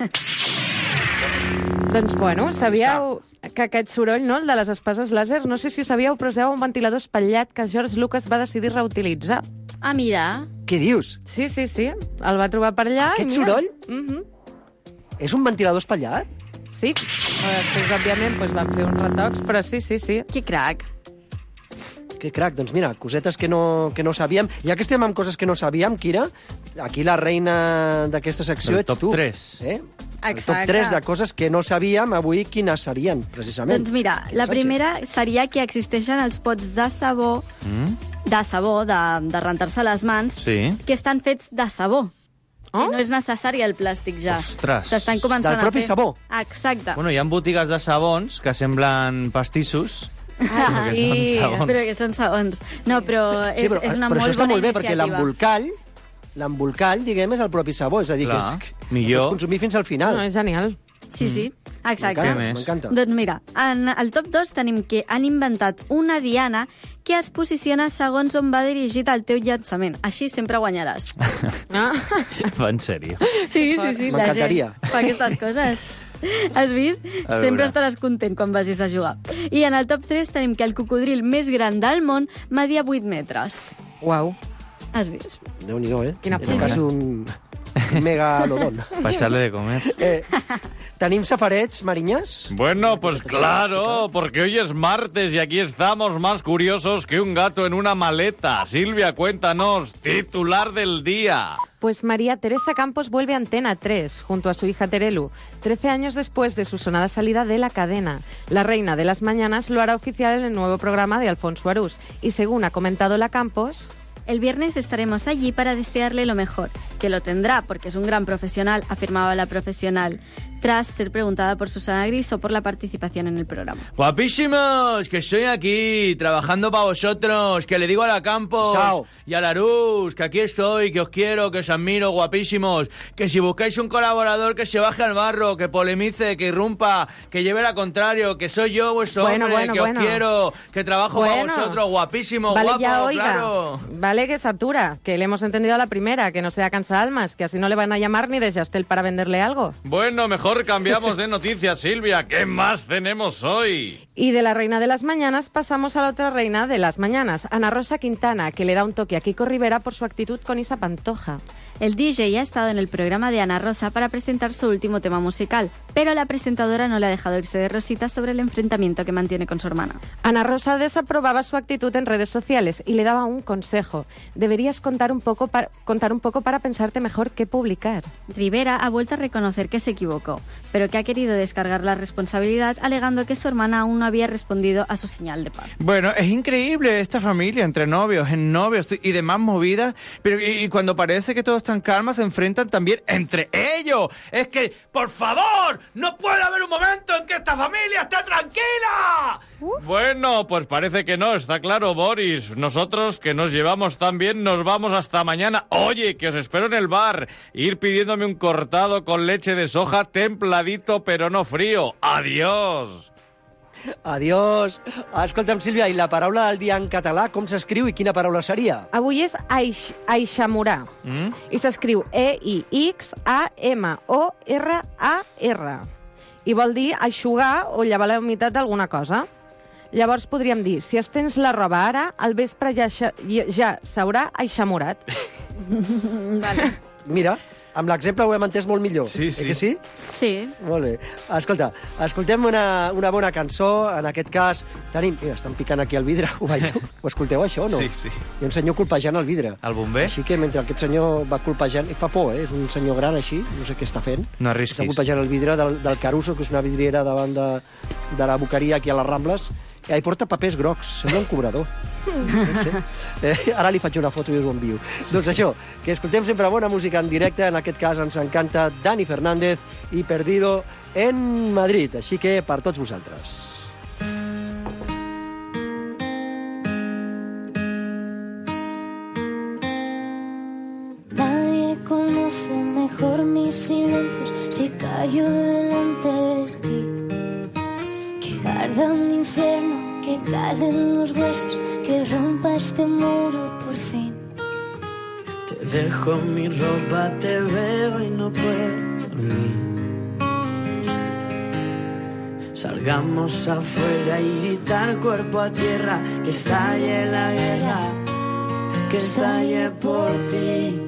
[SPEAKER 10] Doncs bueno, sabíeu que aquest soroll, no, el de les espases làser, no sé si ho sabíeu, però es deu a un ventilador espatllat que George Lucas va decidir reutilitzar.
[SPEAKER 6] Ah, mira.
[SPEAKER 4] Què dius?
[SPEAKER 10] Sí, sí, sí. El va trobar per allà
[SPEAKER 4] Aquest
[SPEAKER 10] i mira...
[SPEAKER 4] soroll?
[SPEAKER 10] Mhm.
[SPEAKER 4] És un ventilador espatllat?
[SPEAKER 10] Sí. Després, òbviament, doncs van fer uns retocs, però sí, sí, sí.
[SPEAKER 6] Que crac.
[SPEAKER 4] Que crac, doncs mira, cosetes que no, que no sabíem. Ja que estem amb coses que no sabíem, Kira, aquí la reina d'aquesta secció
[SPEAKER 5] El
[SPEAKER 4] ets
[SPEAKER 5] top
[SPEAKER 4] tu.
[SPEAKER 5] tres.
[SPEAKER 4] Eh? El
[SPEAKER 6] Exacte.
[SPEAKER 4] top tres de coses que no sabíem, avui quines serien, precisament.
[SPEAKER 6] Doncs mira, la primera seria que existeixen els pots de sabó,
[SPEAKER 5] Mm?
[SPEAKER 6] de sabó, de, de rentar-se les mans,
[SPEAKER 5] Sí.
[SPEAKER 6] que estan fets de sabó.
[SPEAKER 10] Oh?
[SPEAKER 6] I no és necessari el plàstic ja.
[SPEAKER 5] Ostres.
[SPEAKER 6] S'estan començant
[SPEAKER 4] Del propi
[SPEAKER 6] a fer.
[SPEAKER 4] sabó?
[SPEAKER 6] Exacte.
[SPEAKER 5] Bueno, hi ha botigues de sabons que semblen pastissos, però que són sabons.
[SPEAKER 6] Però que són sabons. No, però és,
[SPEAKER 4] Sí, però,
[SPEAKER 6] és una
[SPEAKER 4] però
[SPEAKER 6] molt
[SPEAKER 4] això està
[SPEAKER 6] bona
[SPEAKER 4] molt bé, perquè
[SPEAKER 6] iniciativa.
[SPEAKER 4] l'embolcall, l'embolcall, diguem, és el propi sabó, és a dir,
[SPEAKER 5] Clar,
[SPEAKER 4] que és,
[SPEAKER 5] millor.
[SPEAKER 4] pots consumir fins al final.
[SPEAKER 10] No, és genial.
[SPEAKER 6] Sí, sí, exacte.
[SPEAKER 5] Què més?
[SPEAKER 4] M'encanta.
[SPEAKER 6] Doncs mira, en el top dos tenim que han inventat una diana que es posiciona segons on va dirigit el teu llançament. Així sempre guanyaràs.
[SPEAKER 10] Ah.
[SPEAKER 5] Va, en sèrio.
[SPEAKER 6] Sí, sí, sí, la gent
[SPEAKER 4] M'encantaria.
[SPEAKER 6] fa aquestes coses. Has vist?
[SPEAKER 5] A
[SPEAKER 6] Sempre
[SPEAKER 5] veure.
[SPEAKER 6] estaràs content quan vagis a jugar. I en el top tres tenim que el cocodril més gran del món media vuit metres.
[SPEAKER 10] Uau.
[SPEAKER 6] Has vist?
[SPEAKER 4] Déu-n'hi-do, eh?
[SPEAKER 10] Quina
[SPEAKER 4] Era quasi un megalodón.
[SPEAKER 5] Para echarle de comer.
[SPEAKER 4] Eh, ¿Tenim safarets, Mariñas?
[SPEAKER 5] Bueno, pues claro, porque hoy es martes y aquí estamos más curiosos que un gato en una maleta. Silvia, cuéntanos, titular del día.
[SPEAKER 10] Pues María Teresa Campos vuelve a Antena tres, junto a su hija Terelu, trece años después de su sonada salida de la cadena. La reina de las mañanas lo hará oficial en el nuevo programa de Alfonso Arús. Y según ha comentado la Campos...
[SPEAKER 6] El viernes estaremos allí para desearle lo mejor, que lo tendrá porque es un gran profesional, afirmaba la profesional, tras ser preguntada por Susana Griso por la participación en el programa.
[SPEAKER 14] Guapísimos, que estoy aquí trabajando para vosotros, que le digo a la Campos
[SPEAKER 4] Chao.
[SPEAKER 14] y a la Arús, que aquí estoy, que os quiero, que os admiro, guapísimos, que si buscáis un colaborador que se baje al barro, que polemice, que irrumpa, que lleve al contrario, que soy yo vuestro
[SPEAKER 10] Bueno,
[SPEAKER 14] hombre,
[SPEAKER 10] bueno,
[SPEAKER 14] que
[SPEAKER 10] bueno.
[SPEAKER 14] os quiero, que trabajo
[SPEAKER 10] Bueno.
[SPEAKER 14] para vosotros, guapísimos,
[SPEAKER 10] Vale,
[SPEAKER 14] guapos,
[SPEAKER 10] ya, oiga.
[SPEAKER 14] claro.
[SPEAKER 10] Vale que satura, que le hemos entendido a la primera, que no sea cansa-almas, que así no le van a llamar ni de Yastel para venderle algo.
[SPEAKER 5] Bueno, mejor cambiamos de noticias, Silvia. ¿Qué más tenemos hoy?
[SPEAKER 10] Y de la reina de las mañanas pasamos a la otra reina de las mañanas, Ana Rosa Quintana, que le da un toque a Kiko Rivera por su actitud con Isa Pantoja.
[SPEAKER 6] El D J ha estado en el programa de Ana Rosa para presentar su último tema musical, pero la presentadora no le ha dejado irse de rosita sobre el enfrentamiento que mantiene con su hermana.
[SPEAKER 10] Ana Rosa desaprobaba su actitud en redes sociales y le daba un consejo. Deberías contar un poco, para, contar un poco para pensarte mejor qué publicar.
[SPEAKER 6] Rivera ha vuelto a reconocer que se equivocó, pero que ha querido descargar la responsabilidad alegando que su hermana aún no había respondido a su señal de paz.
[SPEAKER 5] Bueno, es increíble esta familia entre novios, en novios y demás movidas, pero y, y cuando parece que todo está en calma se enfrentan también entre ellos. Es que, por favor, no puede haber un momento en que esta familia esté tranquila. Uh. Bueno, pues parece que no, está claro, Boris. Nosotros que nos llevamos tan bien nos vamos hasta mañana. Oye, que os espero en el bar. Ir pidiéndome un cortado con leche de soja templadito pero no frío. Adiós.
[SPEAKER 4] Adiós. Escolta'm, Sílvia, i la paraula del dia en català, com s'escriu i quina paraula seria?
[SPEAKER 10] Avui és aix, aixamorar.
[SPEAKER 4] Mm?
[SPEAKER 10] I s'escriu E I X A M O R A R. I vol dir aixugar o llevar la humitat d'alguna cosa. Llavors podríem dir, si estens la roba ara, al vespre ja, ja s'haurà aixamorat.
[SPEAKER 6] Vale.
[SPEAKER 4] Mira, amb l'exemple ho hem entès molt millor.
[SPEAKER 5] Sí, sí.
[SPEAKER 4] Eh que sí?
[SPEAKER 6] Sí.
[SPEAKER 4] Molt bé. Escolta, escoltem una, una bona cançó. En aquest cas tenim... Mira, estan picant aquí al vidre. Ho veieu? Ho escolteu, això, o no?
[SPEAKER 5] Sí, sí.
[SPEAKER 4] Hi ha un senyor colpejant el vidre.
[SPEAKER 5] El bomber?
[SPEAKER 4] Així que mentre aquest senyor va colpejant... I fa por, eh? És un senyor gran així, no sé què està fent.
[SPEAKER 5] No arrisquis.
[SPEAKER 4] Està colpejant el vidre del, del Caruso, que és una vidriera davant de, de la Boqueria aquí a les Rambles. I ahí porta papers grocs, sembla un cobrador. No sé. Eh, ara li faig una foto i us ho envio. Sí. Doncs això, que escoltem sempre bona música en directe, en aquest cas ens encanta Dani Fernández i Perdido en Madrid, així que per tots vosaltres.
[SPEAKER 11] Nadie conoce mejor mis silencios si callo delante de ti. Que arda un infierno, que calen los huesos, que rompa este muro por fin.
[SPEAKER 21] Te dejo mi ropa, te veo y no puedo dormir. Salgamos afuera y gritar cuerpo a tierra, que estalle la guerra, que estalle por ti.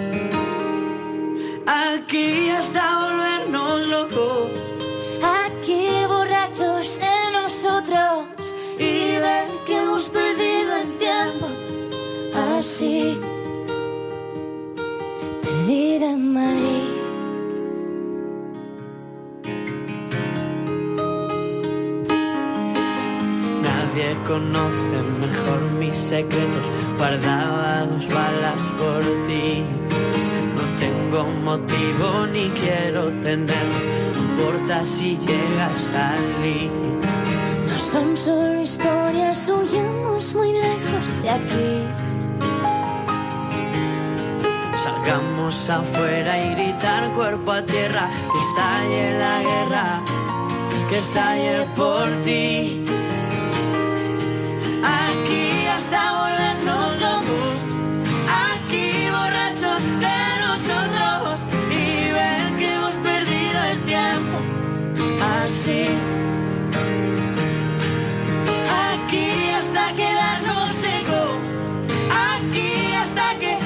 [SPEAKER 21] Aquí hasta volvernos locos,
[SPEAKER 11] aquí borrachos de nosotros,
[SPEAKER 21] y ver que hemos perdido el tiempo.
[SPEAKER 11] así, perdida en Madrid.
[SPEAKER 21] Nadie conoce mejor mis secretos, guardaba dos balas por ti. No tengo motivo ni quiero tener, no importa si llegas a salir.
[SPEAKER 11] No son solo historias, huyamos muy lejos de aquí.
[SPEAKER 21] Salgamos afuera y gritar cuerpo a tierra, que estalle la guerra, que estalle por ti. Aquí hasta volvernos locos, aquí borrachos de nosotros, y ver que hemos perdido el tiempo así. Aquí hasta quedarnos secos, aquí hasta que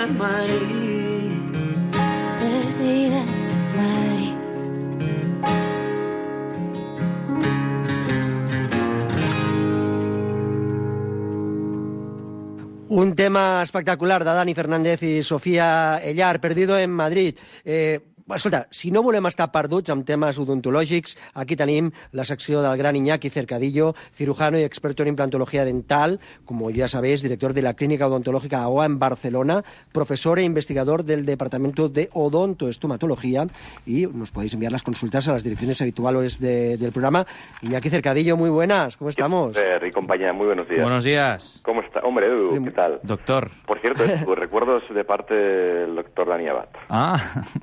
[SPEAKER 21] en Madrid.
[SPEAKER 11] Perdida en Madrid.
[SPEAKER 4] Un tema espectacular de Dani Fernández i Sofia Ellar, Perdido en Madrid. Eh, escolta, si no volem estar perduts en temes odontològics, aquí tenim la secció del gran Iñaki Cercadillo, cirujano y experto en implantología dental, como ya sabéis, director de la Clínica Odontológica A O A en Barcelona, profesor e investigador del Departamento de Odontoestomatología, y nos podéis enviar las consultas a las direcciones habituales de, del programa. Iñaki Cercadillo, muy buenas, ¿cómo estamos?
[SPEAKER 1] Y compañía, muy buenos días.
[SPEAKER 5] Buenos días.
[SPEAKER 1] ¿Cómo está? Hombre, Edu, ¿qué tal?
[SPEAKER 5] Doctor.
[SPEAKER 1] Por cierto, pues, recuerdos de parte del doctor Dani Abad.
[SPEAKER 5] Ah.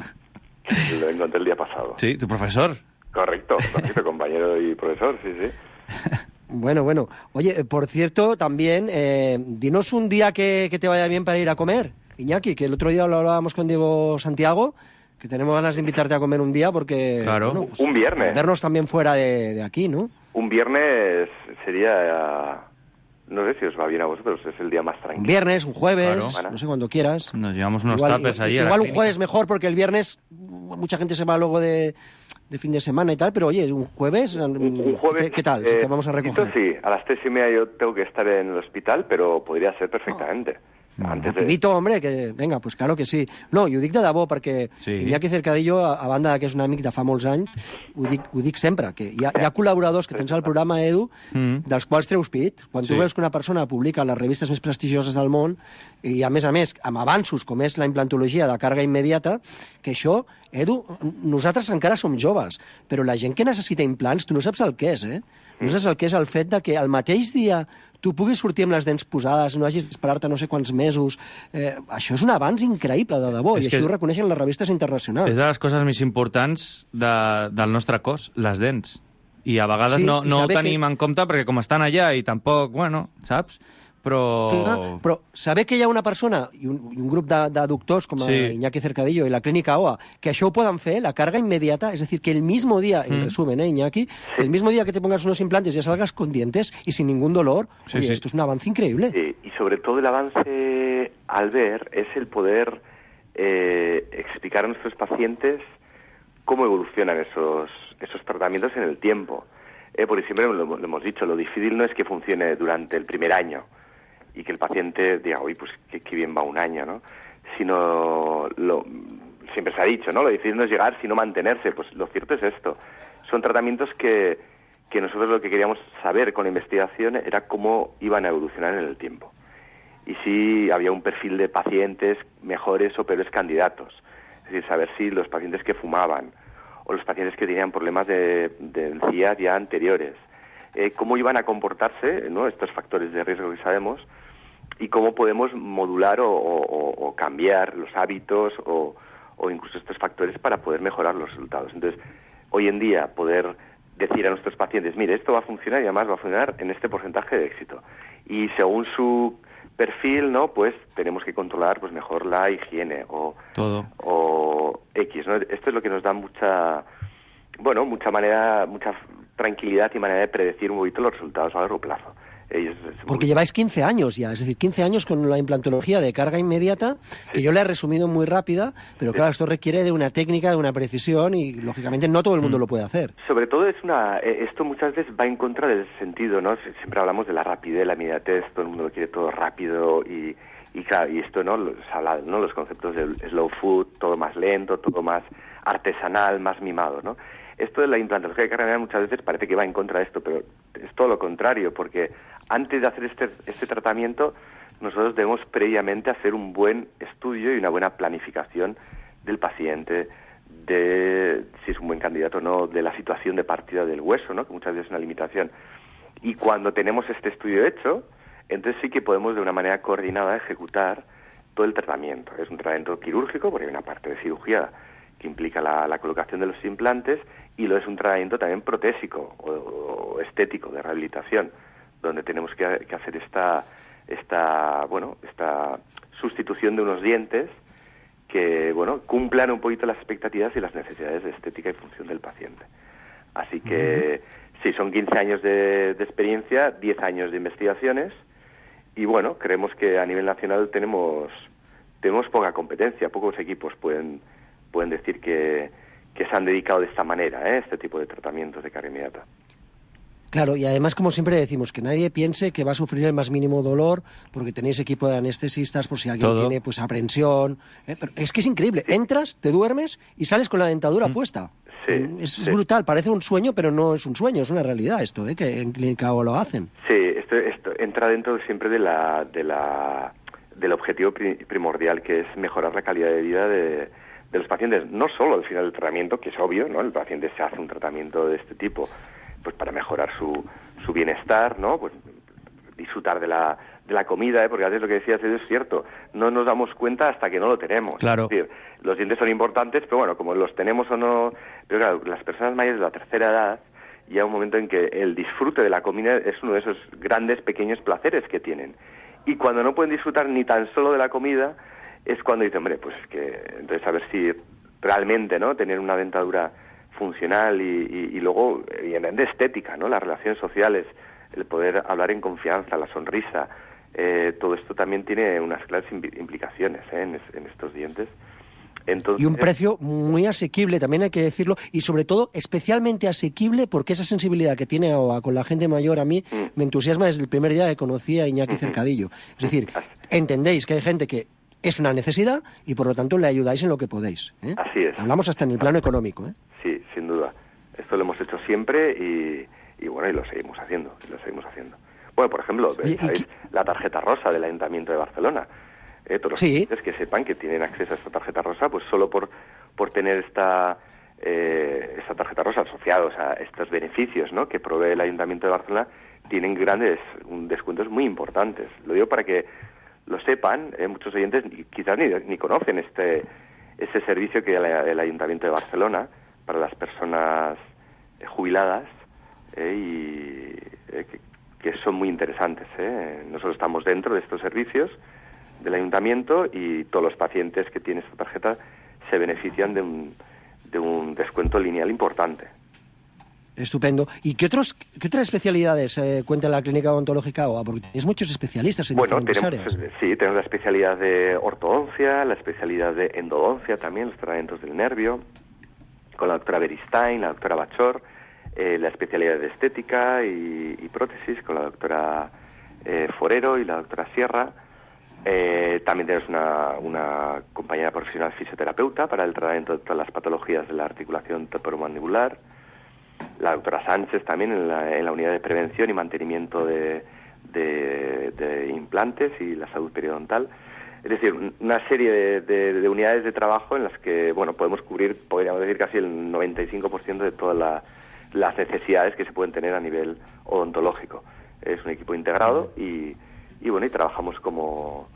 [SPEAKER 1] Lo encontré el día pasado.
[SPEAKER 5] Sí, tu profesor.
[SPEAKER 1] Correcto, correcto, compañero y profesor, sí, sí.
[SPEAKER 4] Bueno, bueno. Oye, por cierto, también, eh, dinos un día que, que te vaya bien para ir a comer, Iñaki, que el otro día lo hablábamos con Diego Santiago, que tenemos ganas de invitarte a comer un día porque...
[SPEAKER 5] Claro.
[SPEAKER 4] Bueno, pues,
[SPEAKER 1] un viernes.
[SPEAKER 4] Vernos también fuera de, de aquí, ¿no?
[SPEAKER 1] Un viernes sería... No sé si os va bien a vosotros, es el día más tranquilo.
[SPEAKER 4] Un viernes, un jueves,
[SPEAKER 1] Claro.
[SPEAKER 4] no sé, cuando quieras.
[SPEAKER 5] Nos llevamos unos
[SPEAKER 4] igual,
[SPEAKER 5] tapers
[SPEAKER 4] igual,
[SPEAKER 5] allí a la
[SPEAKER 4] Igual un
[SPEAKER 5] clínica.
[SPEAKER 4] jueves mejor, porque el viernes mucha gente se va luego de, de fin de semana y tal, pero oye, un jueves,
[SPEAKER 1] Un jueves,
[SPEAKER 4] ¿qué, qué tal? Si
[SPEAKER 1] eh,
[SPEAKER 4] te vamos a recoger.
[SPEAKER 1] Esto sí, a las tres y media yo tengo que estar en el hospital, pero podría ser perfectamente. Antes de...
[SPEAKER 4] Rapidito, hombre, que venga, pues claro que sí. No, i ho dic de debò, perquè
[SPEAKER 5] Sí.
[SPEAKER 4] Iñaki Cercadillo, a, a banda que és un amic de fa molts anys, ho dic, ho dic sempre, que hi ha, hi ha col·laboradors que tens al programa, Edu,
[SPEAKER 5] Mm.
[SPEAKER 4] dels quals treus pit. Quan
[SPEAKER 5] Sí.
[SPEAKER 4] tu veus que una persona publica les revistes més prestigioses del món, i a més a més, amb avanços com és la implantologia de càrrega immediata, que això, Edu, nosaltres encara som joves, però la gent que necessita implants, tu no saps el que és, eh? No saps el que és el fet de que el mateix dia tu puguis sortir amb les dents posades, no hagis d'esperar-te no sé quants mesos. Eh, això és un avanç increïble, de debò,
[SPEAKER 5] És
[SPEAKER 4] i
[SPEAKER 5] que
[SPEAKER 4] això
[SPEAKER 5] és-
[SPEAKER 4] ho reconeixen les revistes internacionals.
[SPEAKER 5] És de les coses més importants de, del nostre cos, les dents. I a vegades
[SPEAKER 4] Sí,
[SPEAKER 5] no,
[SPEAKER 4] i
[SPEAKER 5] no ho
[SPEAKER 4] saber
[SPEAKER 5] tenim
[SPEAKER 4] que-
[SPEAKER 5] en compte perquè com estan allà i tampoc, bueno, saps? Però...
[SPEAKER 4] Clar, però saber que hi ha una persona i un, i un grup de, de doctors com
[SPEAKER 5] Sí.
[SPEAKER 4] Iñaki Cercadillo i la Clínica O A, que això ho poden fer, la carga inmediata, es decir, que el mismo día, en
[SPEAKER 5] Mm.
[SPEAKER 4] resumen, ¿eh, Iñaki? Que el mismo día que te pongas unos implantes ya salgas con dientes y sin ningún dolor.
[SPEAKER 1] Sí,
[SPEAKER 4] Oye,
[SPEAKER 1] sí.
[SPEAKER 4] esto es un avance increíble.
[SPEAKER 1] Sí, y sobre todo el avance al ver es el poder eh, explicar a nuestros pacientes cómo evolucionan esos, esos tratamientos en el tiempo. Eh, porque siempre lo, lo hemos dicho, lo difícil no es que funcione durante el primer año y que el paciente diga, uy, pues qué, qué bien va un año, ¿no? Sino, lo, siempre se ha dicho, ¿no? Lo difícil no es llegar, sino mantenerse. Pues lo cierto es esto. Son tratamientos que, que nosotros lo que queríamos saber con la investigación era cómo iban a evolucionar en el tiempo. Y si había un perfil de pacientes mejores o peores candidatos. Es decir, saber si los pacientes que fumaban o los pacientes que tenían problemas de, de encías ya anteriores, eh, cómo iban a comportarse, ¿no?, estos factores de riesgo que sabemos, y cómo podemos modular o, o, o cambiar los hábitos o, o incluso estos factores para poder mejorar los resultados. Entonces, hoy en día poder decir a nuestros pacientes, mire, esto va a funcionar y además va a funcionar en este porcentaje de éxito. Y según su perfil, ¿no?, pues tenemos que controlar pues mejor la higiene o,
[SPEAKER 5] Todo.
[SPEAKER 1] o X, ¿no? Esto es lo que nos da mucha, bueno, mucha manera, mucha tranquilidad y manera de predecir un poquito los resultados a largo plazo. Eh, es- es-
[SPEAKER 4] Porque lleváis quince años ya, es decir, quince años con la implantología de carga inmediata, que yo la he resumido muy rápida, pero claro, esto requiere de una técnica, de una precisión y, lógicamente, no todo el mundo lo puede hacer.
[SPEAKER 1] Sobre todo es una, eh, esto muchas veces va en contra del sentido, ¿no? Sie- Siempre hablamos de la rapidez, la inmediatez, todo el mundo lo quiere todo rápido y, y claro, y esto, ¿no? Se habla, ¿no?, los conceptos del slow food, todo más lento, todo más artesanal, más mimado, ¿no? Esto de la implantología de carga inmediata muchas veces parece que va en contra de esto, pero es todo lo contrario, porque antes de hacer este, este tratamiento, nosotros debemos previamente hacer un buen estudio y una buena planificación del paciente, de si es un buen candidato o no, de la situación de partida del hueso, ¿no?, que muchas veces es una limitación. Y cuando tenemos este estudio hecho, entonces sí que podemos de una manera coordinada ejecutar todo el tratamiento. Es un tratamiento quirúrgico, porque hay una parte de cirugía que implica la, la colocación de los implantes, y lo es un tratamiento también protésico o, o estético, de rehabilitación, donde tenemos que, que hacer esta, esta, bueno, esta sustitución de unos dientes que, bueno, cumplan un poquito las expectativas y las necesidades de estética y función del paciente. Así que, sí, son quince años de, de experiencia, diez años de investigaciones, y bueno, creemos que a nivel nacional tenemos tenemos poca competencia, pocos equipos pueden, pueden decir que, que se han dedicado de esta manera, ¿eh? Este tipo de tratamientos de carga inmediata.
[SPEAKER 4] Claro, y además, como siempre decimos, que nadie piense que va a sufrir el más mínimo dolor porque tenéis equipo de anestesistas por si alguien
[SPEAKER 5] Todo.
[SPEAKER 4] tiene pues aprensión. ¿eh? Pero es que es increíble. Sí. Entras, te duermes y sales con la dentadura mm. puesta.
[SPEAKER 1] Sí,
[SPEAKER 4] es,
[SPEAKER 1] sí.
[SPEAKER 4] es brutal, parece un sueño, pero no es un sueño, es una realidad esto, ¿eh? Que en Clínica O lo hacen.
[SPEAKER 1] Sí, esto, esto entra dentro siempre de la, de la, del objetivo pri- primordial, que es mejorar la calidad de vida de, de los pacientes. No solo al final del tratamiento, que es obvio, ¿no? El paciente se hace un tratamiento de este tipo pues para mejorar su, su bienestar, ¿no? Pues disfrutar de la, de la comida, ¿eh? Porque a veces lo que decías es cierto, no nos damos cuenta hasta que no lo tenemos.
[SPEAKER 5] Claro.
[SPEAKER 1] Es decir, los dientes son importantes, pero bueno, como los tenemos o no... Pero claro, las personas mayores de la tercera edad, llega un momento en que el disfrute de la comida es uno de esos grandes, pequeños placeres que tienen. Y cuando no pueden disfrutar ni tan solo de la comida, es cuando dicen, hombre, pues es que... Entonces, a ver si realmente, ¿no?, tener una dentadura funcional y, y, y luego, evidentemente, estética, ¿no?, las relaciones sociales, el poder hablar en confianza, la sonrisa, eh, todo esto también tiene unas claras implicaciones, ¿eh?, en, en estos dientes. Entonces...
[SPEAKER 4] Y un precio muy asequible, también hay que decirlo, y sobre todo especialmente asequible porque esa sensibilidad que tiene A O A con la gente mayor a mí mm. me entusiasma desde el primer día que conocí a Iñaki mm-hmm. Cercadillo. Es decir, entendéis que hay gente que es una necesidad y por lo tanto le ayudáis en lo que podéis, ¿eh?
[SPEAKER 1] Así es.
[SPEAKER 4] Hablamos hasta en el plano económico, ¿eh?
[SPEAKER 1] Sí, sin duda. Esto lo hemos hecho siempre y, y bueno, y lo seguimos haciendo, y lo seguimos haciendo. Bueno, por ejemplo,
[SPEAKER 4] Oye,
[SPEAKER 1] ¿sabéis?
[SPEAKER 4] ¿y...
[SPEAKER 1] la tarjeta rosa del Ayuntamiento de Barcelona. Eh, todos los
[SPEAKER 4] sí.
[SPEAKER 1] clientes que sepan que tienen acceso a esta tarjeta rosa, pues solo por, por tener esta, eh, esta tarjeta rosa asociados a estos beneficios, ¿no?, que provee el Ayuntamiento de Barcelona, tienen grandes un, descuentos muy importantes. Lo digo para que lo sepan, eh, muchos oyentes quizás ni, ni conocen este, este servicio que hay el Ayuntamiento de Barcelona para las personas eh, jubiladas eh, y eh, que, que son muy interesantes, ¿eh? Nosotros estamos dentro de estos servicios del ayuntamiento y todos los pacientes que tienen esta tarjeta se benefician de un, de un descuento lineal importante.
[SPEAKER 4] Estupendo. ¿Y qué otros qué otras especialidades eh, cuenta la Clínica Odontológica O A? Porque tienes muchos especialistas en
[SPEAKER 1] bueno,
[SPEAKER 4] diferentes
[SPEAKER 1] tenemos,
[SPEAKER 4] áreas.
[SPEAKER 1] Sí, tenemos la especialidad de ortodoncia, la especialidad de endodoncia también, los tratamientos del nervio, con la doctora Beristain, la doctora Bachor, eh, la especialidad de estética y, y prótesis con la doctora eh, Forero y la doctora Sierra. Eh, también tenemos una, una compañera profesional fisioterapeuta para el tratamiento de todas las patologías de la articulación temporomandibular. La doctora Sánchez también en la, en la unidad de prevención y mantenimiento de, de, de implantes y la salud periodontal. Es decir, una serie de, de, de unidades de trabajo en las que, bueno, podemos cubrir, podríamos decir, casi el noventa y cinco por ciento de todas la, las necesidades que se pueden tener a nivel odontológico. Es un equipo integrado y, y bueno, y trabajamos como,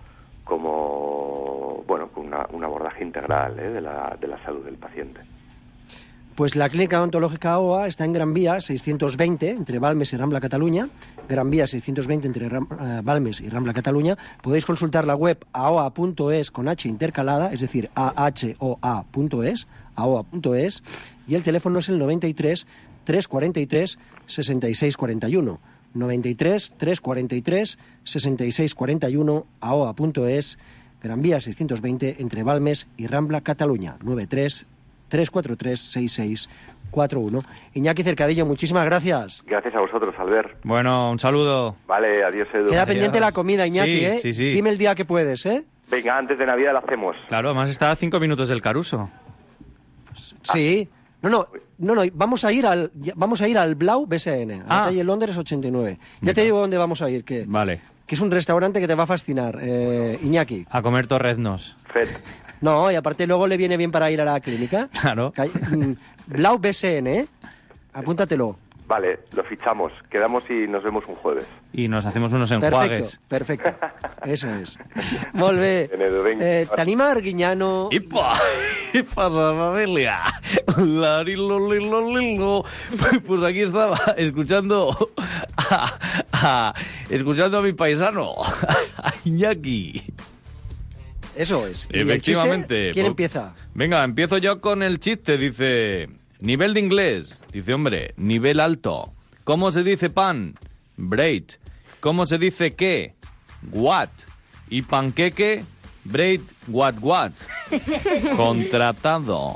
[SPEAKER 1] como bueno, con una, un abordaje integral, ¿eh?, de la, de la salud del paciente.
[SPEAKER 4] Pues la Clínica Odontológica O A está en Gran Vía seiscientos veinte, entre Balmes y Rambla Cataluña. Gran Vía seiscientos veinte, entre Ram, uh, Balmes y Rambla Cataluña. Podéis consultar la web aoa punto es con H intercalada, es decir, a h o a punto es, aoa punto es, y el teléfono es el noventa y tres, trescientos cuarenta y tres, sesenta y seis cuarenta y uno. noventa y tres, trescientos cuarenta y tres, sesenta y seis cuarenta y uno, aoa punto es, Gran Vía seiscientos veinte, entre Balmes y Rambla Cataluña. noventa y tres, trescientos cuarenta y tres, sesenta y seis cuarenta y uno. Iñaki Cercadillo, muchísimas gracias.
[SPEAKER 1] Gracias a vosotros, Albert.
[SPEAKER 5] Bueno, un saludo.
[SPEAKER 1] Vale, adiós, Edu.
[SPEAKER 4] Queda
[SPEAKER 5] adiós.
[SPEAKER 4] pendiente la comida, Iñaki,
[SPEAKER 5] sí,
[SPEAKER 4] ¿eh?
[SPEAKER 5] Sí, sí.
[SPEAKER 4] Dime el día que puedes, ¿eh?
[SPEAKER 1] Venga, antes de Navidad la hacemos.
[SPEAKER 5] Claro, además está a cinco minutos del Caruso.
[SPEAKER 4] Sí. No, no, no, no, vamos a ir al vamos a ir al Blau B S N, a la
[SPEAKER 5] Ah.
[SPEAKER 4] calle Londres ochenta y nueve. Ya
[SPEAKER 5] Mira.
[SPEAKER 4] te digo dónde vamos a ir, que,
[SPEAKER 5] Vale.
[SPEAKER 4] que es un restaurante que te va a fascinar, eh, Iñaki.
[SPEAKER 5] A comer torreznos.
[SPEAKER 1] Fet.
[SPEAKER 4] No, y aparte luego le viene bien para ir a la clínica.
[SPEAKER 5] Claro.
[SPEAKER 4] Calle- mm, Blau B S N, ¿eh? Apúntatelo.
[SPEAKER 1] Vale, lo fichamos. Quedamos y nos vemos un jueves.
[SPEAKER 5] Y nos hacemos unos
[SPEAKER 4] Perfecto,
[SPEAKER 5] enjuagues.
[SPEAKER 4] perfecto. Eso es. Molt bé.
[SPEAKER 1] Bien, Edu, venga.
[SPEAKER 4] Eh, tenim a Arguiñano...
[SPEAKER 14] ¡Ipa! ¿Qué pasa, familia? Larilo, lilo, lilo. Pues aquí estaba, escuchando a, a- escuchando a mi paisano, a Iñaki.
[SPEAKER 4] Eso es. ¿Y el
[SPEAKER 14] Efectivamente.
[SPEAKER 4] chiste? ¿Quién
[SPEAKER 14] Pues-
[SPEAKER 4] empieza?
[SPEAKER 14] Venga, empiezo yo con el chiste. Dice, nivel de inglés. Dice, hombre, nivel alto. ¿Cómo se dice pan? Bread. ¿Cómo se dice qué? What. Y panqueque, Braid what what. Contratado.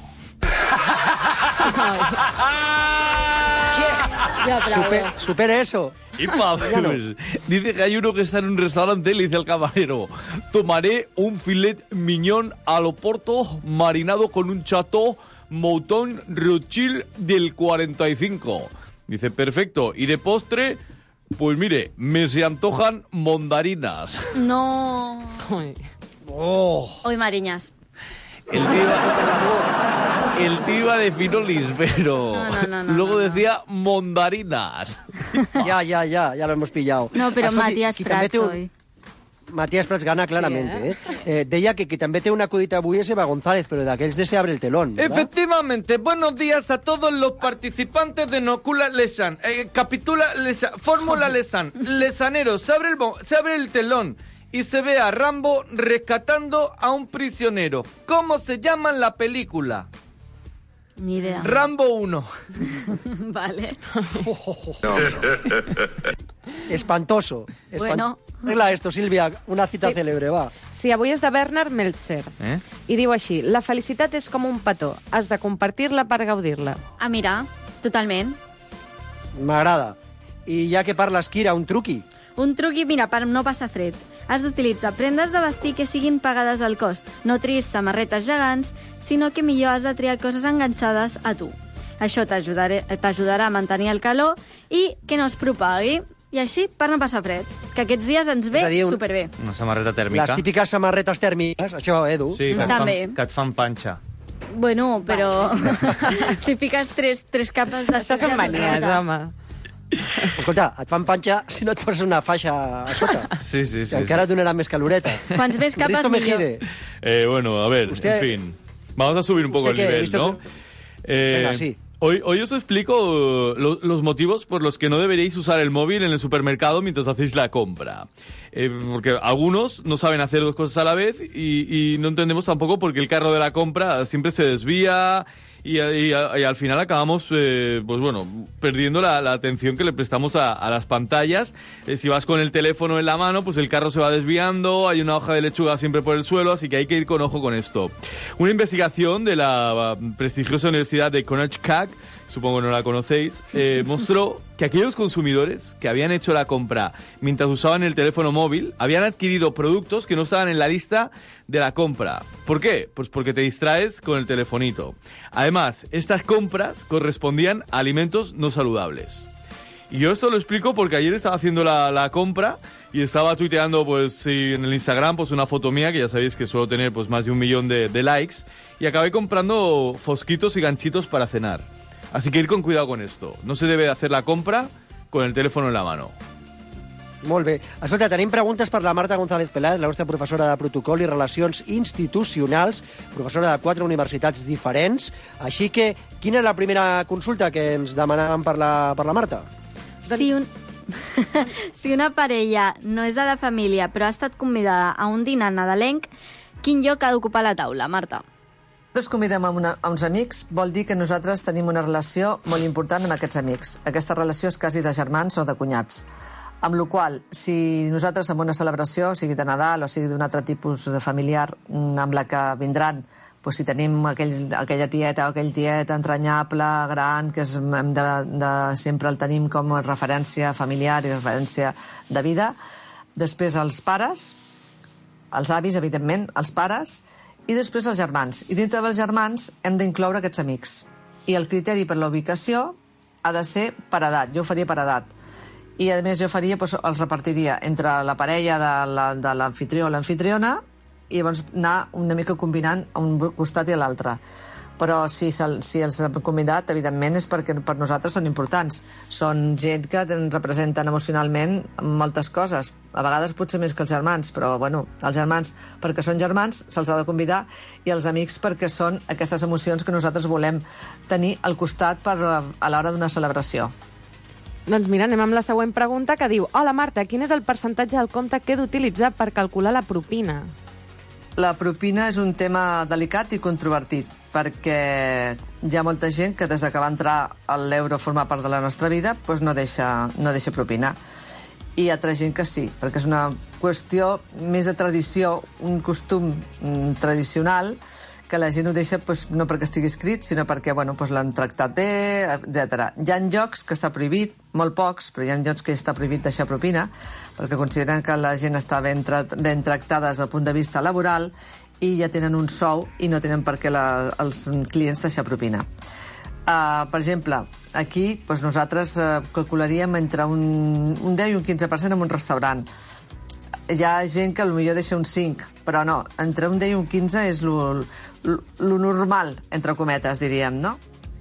[SPEAKER 4] Super, supere eso.
[SPEAKER 14] Y pa, pues, dice que hay uno que está en un restaurante y le dice al camarero: tomaré un filet mignon al oporto marinado con un chateau Mouton Rothschild del cuarenta y cinco. Dice, perfecto. Y de postre, pues mire, me se antojan mondarinas.
[SPEAKER 6] No.
[SPEAKER 14] Oh.
[SPEAKER 6] Hoy mariñas.
[SPEAKER 14] El tío, el tío iba de finolis, pero
[SPEAKER 6] No, no, no, no,
[SPEAKER 14] luego
[SPEAKER 6] no, no.
[SPEAKER 14] decía mondarinas.
[SPEAKER 4] Ya, ya, ya, ya lo hemos pillado.
[SPEAKER 6] No, però
[SPEAKER 4] Escolti,
[SPEAKER 6] Matías
[SPEAKER 4] qui també
[SPEAKER 6] Prats
[SPEAKER 4] té un-
[SPEAKER 6] hoy.
[SPEAKER 4] Matías Prats gana clarament,
[SPEAKER 6] Sí,
[SPEAKER 4] eh? eh? Deia que qui també té un acudit avui és Eva González, però d'aquells de Se abre el telón, ¿verdad?
[SPEAKER 5] Efectivamente, buenos días a todos los participantes de Nocula Lesan. Eh, capitula Lesan, Fórmula Lesan. Lesanero, se abre, el bo- se abre el telón y se ve a Rambo rescatando a un prisionero. ¿Cómo se llama en la película?
[SPEAKER 6] Ni idea.
[SPEAKER 5] Rambo uno.
[SPEAKER 6] Vale.
[SPEAKER 4] Espantoso. Espant...
[SPEAKER 10] Bueno.
[SPEAKER 4] Arregla esto, Sílvia, una cita
[SPEAKER 10] Sí.
[SPEAKER 4] célebre, va.
[SPEAKER 10] Sí, avui és de Bernard Meltzer.
[SPEAKER 14] Eh?
[SPEAKER 10] I diu així, la felicitat és com un petó, has de compartir-la per gaudir-la.
[SPEAKER 6] Ah, mira, totalment.
[SPEAKER 4] M'agrada. I ja que parles, Kira, un truqui.
[SPEAKER 6] Un truqui, mira, per no passar fred. Has d'utilitzar prendes de vestir que siguin pagades al cos. No triïs samarretes gegants, sinó que millor has de triar coses enganxades a tu. Això t'ajudaré- t'ajudarà a mantenir el calor i que no es propagui. I així, per no passar fred. Que aquests dies ens ve
[SPEAKER 4] És a dir, un-
[SPEAKER 6] superbé.
[SPEAKER 5] Una samarreta tèrmica.
[SPEAKER 4] Les típiques samarretes tèrmiques, això, Edu.
[SPEAKER 5] Sí, que et,
[SPEAKER 6] També.
[SPEAKER 5] fan, que et fan panxa.
[SPEAKER 6] Bueno, però si fiques tres, tres capes de...
[SPEAKER 10] Estàs en manies, home.
[SPEAKER 4] Escolta, et fan panxa si no et poses una faixa a sota.
[SPEAKER 5] Sí, sí,
[SPEAKER 4] que
[SPEAKER 5] sí.
[SPEAKER 4] encara
[SPEAKER 5] sí.
[SPEAKER 4] et donarà més caloreta.
[SPEAKER 6] Quants més capes,
[SPEAKER 4] Risto
[SPEAKER 6] millor.
[SPEAKER 4] Mejide.
[SPEAKER 14] Eh, bueno, a ver,
[SPEAKER 4] Usted-
[SPEAKER 14] en fin. Vamos a subir un poco el
[SPEAKER 4] ¿Usted qué?
[SPEAKER 14] nivel,
[SPEAKER 4] ¿Visto
[SPEAKER 14] ¿no?
[SPEAKER 4] que-
[SPEAKER 14] Eh,
[SPEAKER 4] Venga, sí.
[SPEAKER 14] Hoy, hoy os explico uh, lo- los motivos por los que no deberíais usar el móvil en el supermercado mientras hacéis la compra. Eh, porque algunos no saben hacer dos cosas a la vez y, y no entendemos tampoco por qué el carro de la compra siempre se desvía y, y- y al final acabamos, eh, pues bueno, perdiendo la, la atención que le prestamos a, a las pantallas. Eh, si vas con el teléfono en la mano, pues el carro se va desviando, hay una hoja de lechuga siempre por el suelo, así que hay que ir con ojo con esto. Una investigación de la uh, prestigiosa Universidad de Connecticut, supongo que no la conocéis, eh, mostró que aquellos consumidores que habían hecho la compra mientras usaban el teléfono móvil habían adquirido productos que no estaban en la lista de la compra. ¿Por qué? Pues porque te distraes con el telefonito. Además, estas compras correspondían a alimentos no saludables. Y yo esto lo explico porque ayer estaba haciendo la, la compra y estaba tuiteando pues sí, en el Instagram pues una foto mía, que ya sabéis que suelo tener pues más de un millón de, de likes, y acabé comprando fosquitos y ganchitos para cenar. Así que ir con cuidado con esto. No se debe hacer la compra con el teléfono en la mano.
[SPEAKER 4] Molt bé. Escolta, tenim preguntes per la Marta González Peláez, la nostra professora de Protocol i Relacions Institucionals, professora de quatre universitats diferents. Així que, quina és la primera consulta que ens demanaven per la, per la Marta?
[SPEAKER 6] Si, un... si una parella no és de la família però ha estat convidada a un dinar nadalenc, quin lloc ha d'ocupar la taula, Marta?
[SPEAKER 3] Nosaltres convidem a, una, a uns amics, vol dir que nosaltres tenim una relació molt important amb aquests amics. Aquesta relació és quasi de germans o de cunyats. Amb la qual cosa, si nosaltres en una celebració, sigui de Nadal o sigui d'un altre tipus de familiar amb la que vindran, doncs si tenim aquell, aquella tieta o aquell tiet entranyable, gran, que és, hem de, de, sempre el tenim com a referència familiar i referència de vida, després els pares, els avis, evidentment, els pares, i després els germans. I dintre dels germans hem d'incloure aquests amics. I el criteri per la ubicació ha de ser per edat. Jo ho faria per edat. I, a més, jo faria, doncs, els repartiria entre la parella de l'anfitrió o l'anfitriona i llavors anar una mica combinant a un costat i a l'altre. Però si, si els hem convidat, evidentment, és perquè per nosaltres són importants. Són gent que representen emocionalment moltes coses. A vegades potser més que els germans, però, bueno, els germans, perquè són germans, se'ls ha de convidar, i els amics perquè són aquestes emocions que nosaltres volem tenir al costat per, a l'hora d'una celebració.
[SPEAKER 10] Doncs mira, anem amb la següent pregunta que diu: hola Marta, quin és el percentatge del compte que he d'utilitzar per calcular la propina?
[SPEAKER 3] La propina és un tema delicat i controvertit, perquè hi ha molta gent que des de que va entrar l'euro a formar part de la nostra vida doncs no deixa, no deixa propina. i altra gent que sí, perquè és una qüestió més de tradició, un costum mm, tradicional, que la gent ho deixa pues, no perquè estigui escrit, sinó perquè bueno, pues, l'han tractat bé, etcètera. Hi ha llocs que està prohibit, molt pocs, però hi ha llocs que està prohibit deixar propina, perquè consideren que la gent està ben, tra ben tractada des del punt de vista laboral i ja tenen un sou i no tenen per què la, els clients deixar propina. Uh, per exemple, aquí pues, nosaltres uh, calcularíem entre un, un deu i un quinze per cent en un restaurant. Hi ha gent que potser deixa un cinc, però no, entre un deu i un quinze és lo, lo, lo normal, entre cometes, diríem, no?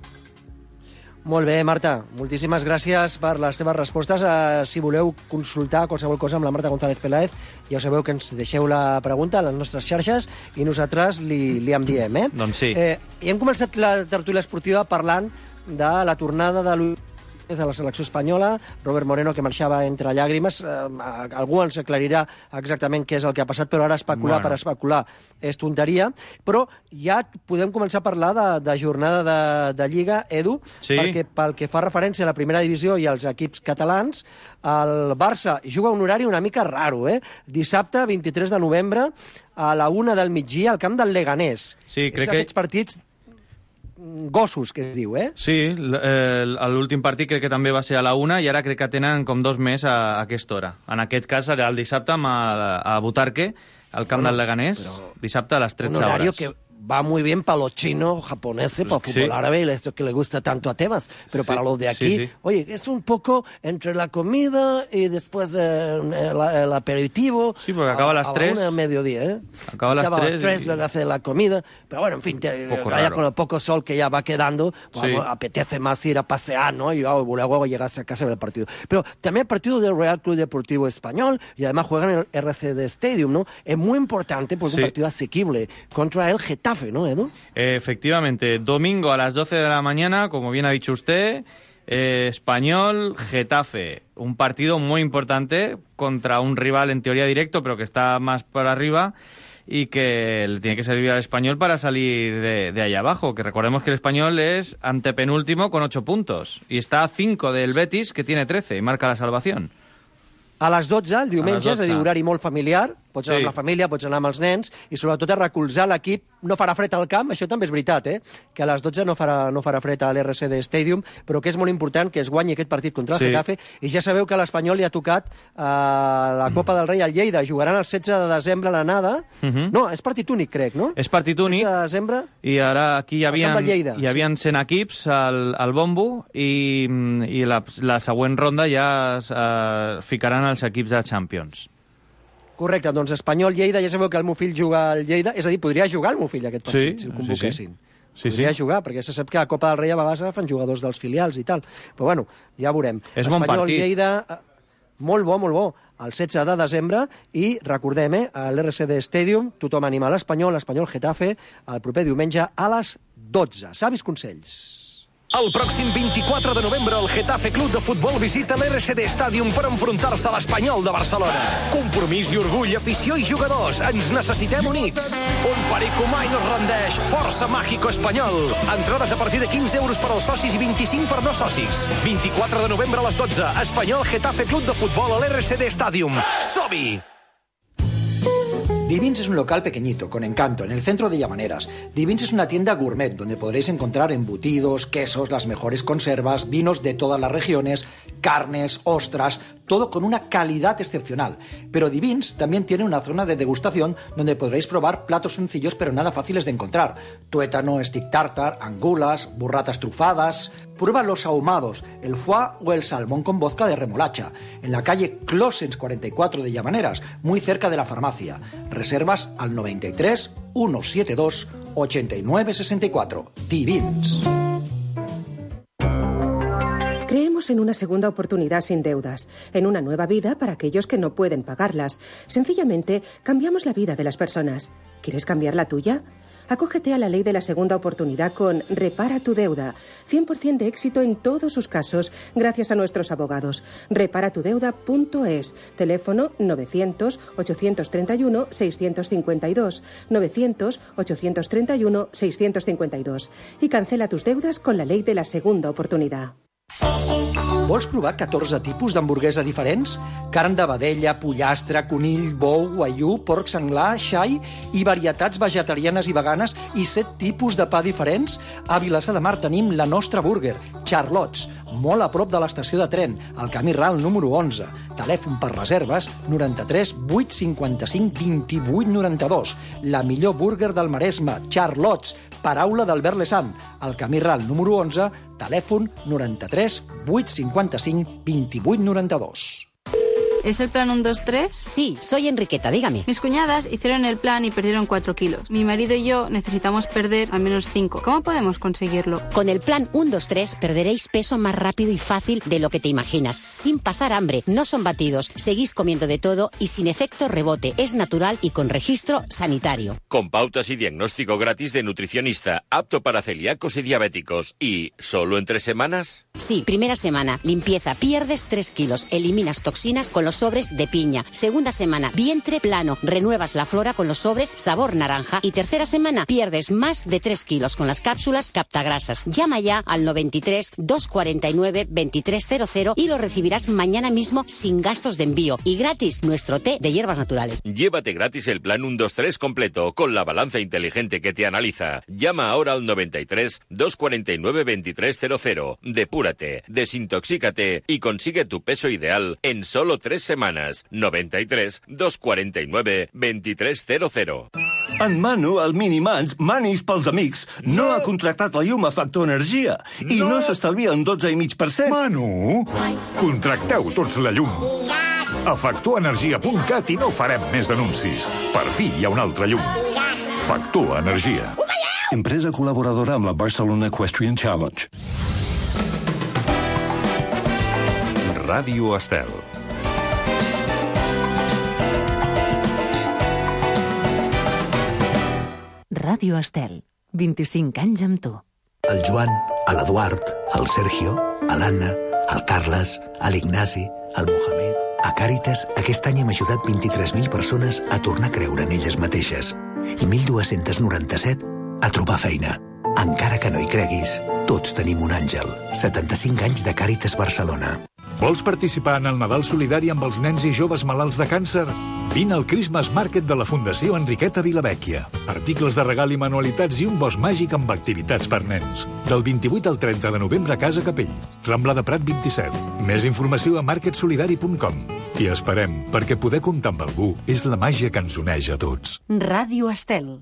[SPEAKER 4] Molt bé, Marta. Moltíssimes gràcies per les teves respostes. Uh, si voleu consultar qualsevol cosa amb la Marta González Peláez, ja sabeu que ens deixeu la pregunta a les nostres xarxes i nosaltres li, li enviem, eh?
[SPEAKER 7] Doncs sí.
[SPEAKER 4] Eh, I hem començat la tertúlia esportiva parlant de la tornada de l'U de la selecció espanyola, Robert Moreno, que marxava entre llàgrimes. Eh, algú ens aclarirà exactament què és el que ha passat, però ara especular bueno. per especular és tonteria. Però ja podem començar a parlar de, de jornada de, de Lliga, Edu,
[SPEAKER 7] sí. perquè
[SPEAKER 4] pel que fa referència a la primera divisió i als equips catalans, el Barça juga un horari una mica raro, eh? Dissabte, vint-i-tres de novembre, a la una del migdia, al camp del Leganés.
[SPEAKER 7] Sí, crec
[SPEAKER 4] és aquests
[SPEAKER 7] que...
[SPEAKER 4] partits gossos, que es diu, eh?
[SPEAKER 7] Sí, l'últim partit crec que també va ser a la una i ara crec que tenen com dos més a, a aquesta hora. En aquest cas, el dissabte a, a Butarque, al camp bueno, del Leganés, dissabte a les tretze hores.
[SPEAKER 4] Que va muy bien para los chinos, japoneses, para el fútbol sí. árabe y esto que le gusta tanto a Tebas. Pero sí, para los de aquí, sí, sí. oye, es un poco entre la comida y después eh, el, el aperitivo.
[SPEAKER 7] Sí, porque acaba a las tres.
[SPEAKER 4] A mediodía, ¿eh?
[SPEAKER 7] Acaba a las
[SPEAKER 4] acaba
[SPEAKER 7] tres.
[SPEAKER 4] a las tres, y... luego hace la comida. Pero bueno, en fin, te, ya con el poco sol que ya va quedando, pues, sí. apetece más ir a pasear, ¿no? Y luego, luego llegarse a casa del partido. Pero también el partido del Real Club Deportivo Español, y además juegan en el R C D Stadium, ¿no? Es muy importante porque es sí. un partido asequible contra el Getafe. ¿No, Edu?
[SPEAKER 7] Efectivamente, domingo a las doce de la mañana, como bien ha dicho usted, eh, Español, Getafe, un partido muy importante contra un rival en teoría directo, pero que está más por arriba y que le tiene que servir al Español para salir de, de allá abajo, que recordemos que el Español es antepenúltimo con ocho puntos y está a cinco del Betis, que tiene trece y marca la salvación.
[SPEAKER 4] A les dotze, el diumenge, és a dir, horari molt familiar, pots anar sí. amb la família, pots anar amb els nens, i sobretot a recolzar l'equip. No farà fred al camp, això també és veritat, eh? Que a les dotze no farà, no farà fred a l'R C D Stadium, però que és molt important que es guanyi aquest partit contra el sí. Getafe, i ja sabeu que l'Espanyol li ha tocat eh, la Copa del Rei al Lleida. Jugaran el setze de desembre a l'anada. Uh -huh. No, és partit únic, crec, no?
[SPEAKER 7] És partit únic.
[SPEAKER 4] setze de desembre.
[SPEAKER 7] I ara aquí hi havia,
[SPEAKER 4] Lleida,
[SPEAKER 7] hi havia sí. cent equips al, al bombo i, i la, la següent ronda ja es eh, ficaran els equips de Champions.
[SPEAKER 4] Correcte, doncs Espanyol-Lleida, ja sabeu que el meu fill juga al Lleida, és a dir, podria jugar el meu fill aquest partit,
[SPEAKER 7] sí,
[SPEAKER 4] si el convoquessin.
[SPEAKER 7] Sí, sí.
[SPEAKER 4] Podria
[SPEAKER 7] sí.
[SPEAKER 4] jugar, perquè se sap que a Copa del Rei a vegades fan jugadors dels filials i tal. Però bueno, ja veurem.
[SPEAKER 7] És bon partit.
[SPEAKER 4] Espanyol-Lleida, molt bo, molt bo, el setze de desembre, i recordem, eh, a l'R C D Stadium, tothom anima l'Espanyol, l'Espanyol-Getafe, el proper diumenge a les dotze. Savis consells.
[SPEAKER 2] El pròxim vint-i-quatre de novembre el Getafe Club de Futbol visita l'R C D Stadium per enfrontar-se a l'Espanyol de Barcelona. Compromís i orgull, afició i jugadors. Ens necessitem units. Un perico mai no es rendeix. Força Mágico Espanyol. Entrades a partir de quinze euros per als socis i vint-i-cinc per no socis. vint-i-quatre de novembre a les dotze. Espanyol Getafe Club de Futbol a l'R C D Stadium. Som-hi!
[SPEAKER 18] Divins es un local pequeñito, con encanto, en el centro de Llamaneras. Divins es una tienda gourmet, donde podréis encontrar embutidos, quesos, las mejores conservas, vinos de todas las regiones, carnes, ostras, todo con una calidad excepcional. Pero Divins también tiene una zona de degustación donde podréis probar platos sencillos pero nada fáciles de encontrar. Tuétano, stick tartar, angulas, burratas trufadas... Prueba los ahumados, el foie o el salmón con vodka de remolacha, en la calle Closens cuarenta y cuatro de Llamaneras, muy cerca de la farmacia. Reservas al noventa y tres, ciento setenta y dos, ochenta y nueve sesenta y cuatro. Divins.
[SPEAKER 22] Creemos en una segunda oportunidad sin deudas, en una nueva vida para aquellos que no pueden pagarlas. Sencillamente, cambiamos la vida de las personas. ¿Quieres cambiar la tuya? Acógete a la ley de la segunda oportunidad con Repara tu deuda. cien por ciento de éxito en todos sus casos, gracias a nuestros abogados. repara tu deuda punto es. Teléfono novecientos, ochocientos treinta y uno, seiscientos cincuenta y dos. novecientos, ochocientos treinta y uno, seiscientos cincuenta y dos. Y cancela tus deudas con la ley de la segunda oportunidad.
[SPEAKER 18] Vols provar catorze tipus d'hamburguesa diferents? Carn de vedella, pollastre, conill, bou, guaiú, porc senglar, xai i varietats vegetarianes i veganes i set tipus de pa diferents? A Vilassar de Mar tenim la nostra burger, Charlots, molt a prop de l'estació de tren, al camí ral número onze. Telèfon per reserves noranta-tres vuit cinquanta-cinc vint-i-vuit noranta-dos. La millor burger del Maresme, Charlots, paraula d'Albert Lessant. Al camí ral número onze, telèfon noranta-tres vuit cinquanta-cinc vint-i-vuit noranta-dos.
[SPEAKER 8] ¿Es el plan uno, dos, tres?
[SPEAKER 19] Sí, soy Enriqueta, dígame.
[SPEAKER 8] Mis cuñadas hicieron el plan y perdieron cuatro kilos. Mi marido y yo necesitamos perder al menos cinco. ¿Cómo podemos conseguirlo?
[SPEAKER 19] Con el plan uno, dos, tres perderéis peso más rápido y fácil de lo que te imaginas, sin pasar hambre. No son batidos, seguís comiendo de todo y sin efecto rebote. Es natural y con registro sanitario.
[SPEAKER 9] Con pautas y diagnóstico gratis de nutricionista, apto para celíacos y diabéticos. ¿Y solo en tres semanas?
[SPEAKER 19] Sí, primera semana, limpieza, pierdes tres kilos, eliminas toxinas con los sobres de piña. Segunda semana, vientre plano, renuevas la flora con los sobres sabor naranja. Y tercera semana, pierdes más de tres kilos con las cápsulas captagrasas. Llama ya al noventa y tres, dos cuarenta y nueve, veintitrés cero cero y lo recibirás mañana mismo sin gastos de envío. Y gratis, nuestro té de hierbas naturales.
[SPEAKER 9] Llévate gratis el plan uno, dos, tres completo con la balanza inteligente que te analiza. Llama ahora al noventa y tres, dos cuarenta y nueve, veintitrés cero cero. Depúrate, desintoxícate y consigue tu peso ideal en solo tres semanas. noventa y tres, dos cuarenta y nueve, veintitrés cero cero.
[SPEAKER 23] En Manu, el Minimans, Manis pels amics, no, no ha contractat la llum a Factor Energia i no, no s'estalvia un dotze coma cinc per cent.
[SPEAKER 24] Manu, contracteu tots la llum. A factor energia punt cat i no farem més anuncis. Per fi hi ha una altra llum. Factor Energia.
[SPEAKER 25] Empresa col·laboradora amb la Barcelona Equestrian Challenge.
[SPEAKER 26] Ràdio Estel.
[SPEAKER 27] Ràdio Estel, vint-i-cinc anys amb tu.
[SPEAKER 28] El Joan, l'Eduard, el Sergio, l'Anna, el Carles, l'Ignasi, el Mohamed... A Càritas, aquest any hem ajudat vint-i-tres mil persones a tornar a creure en elles mateixes i mil dos-cents noranta-set a trobar feina. Encara que no hi creguis, tots tenim un àngel. setanta-cinc anys de Càritas Barcelona.
[SPEAKER 24] Vols participar en el Nadal Solidari amb els nens i joves malalts de càncer? Vine al Christmas Market de la Fundació Enriqueta Vilavecchia. Articles de regal i manualitats i un bosc màgic amb activitats per nens. Del vint-i-vuit al trenta de novembre a Casa Capell. Rambla de Prat vint-i-set. Més informació a market solidari punt com. I esperem, perquè poder comptar amb algú és la màgia que ens uneix a tots.
[SPEAKER 27] Ràdio Estel.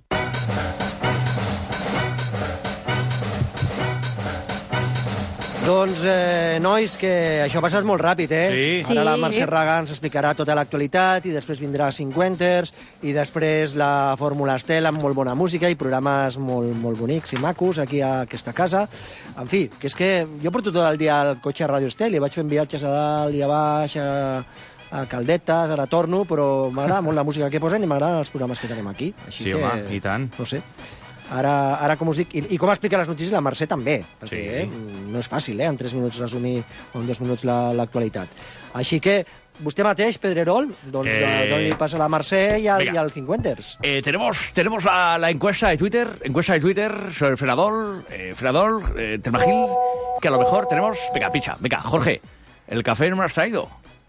[SPEAKER 4] Doncs, eh, nois, que això ha passat molt ràpid, eh?
[SPEAKER 5] Sí.
[SPEAKER 4] Ara la
[SPEAKER 5] Sí.
[SPEAKER 4] Mercè Raga ens explicarà tota l'actualitat i després vindrà Cinquenters i després la Fórmula Estel amb molt bona música i programes molt, molt bonics i macos aquí a aquesta casa. En fi, que és que jo porto tot el dia al cotxe a Ràdio Estel i vaig fent viatges a dalt i a baix, a, a Caldetes, ara torno, però m'agrada molt la música que posen i m'agraden els programes que tenim aquí. Així
[SPEAKER 5] Sí,
[SPEAKER 4] que,
[SPEAKER 5] home, i tant.
[SPEAKER 4] No sé. Ara, ara com us dic, i, i com explica les notícies la Mercè també, perquè
[SPEAKER 5] Sí.
[SPEAKER 4] eh, no és fàcil, eh, en tres minuts resumir o en dos minuts la- l'actualitat. Així que, vostè mateix, Pedrerol, doncs
[SPEAKER 7] Eh,
[SPEAKER 4] eh... li passa a la Mercè i al,
[SPEAKER 7] venga.
[SPEAKER 4] i al Cinquenters.
[SPEAKER 7] Eh, tenemos tenemos la, la encuesta de Twitter, encuesta de Twitter sobre el Frenador, eh, Frenador, eh, Termagil, que a lo mejor tenemos... Venga, picha, venga, Jorge, ¿el café no me lo has traído?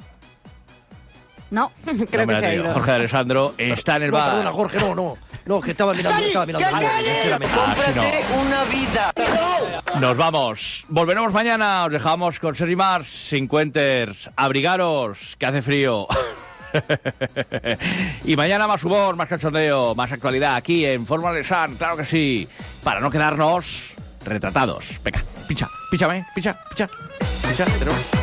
[SPEAKER 6] No,
[SPEAKER 7] No me lo ha traído. Jorge de Alessandro está en el
[SPEAKER 4] no,
[SPEAKER 7] bar.
[SPEAKER 4] perdona, Jorge, no, no. No, que estaba mirando, estaba mirando. el móvil, sinceramente.
[SPEAKER 7] Cómprate
[SPEAKER 4] una vida.
[SPEAKER 7] Nos vamos. Volveremos mañana. Os dejamos con Sergi Mars, Cinquenters. Abrigaros, que hace frío. Y mañana más humor, más cachondeo, más actualidad aquí en Fórmula de San, claro que sí. Para no quedarnos retratados. Venga, picha, píchame, picha, picha, picha. Tenemos...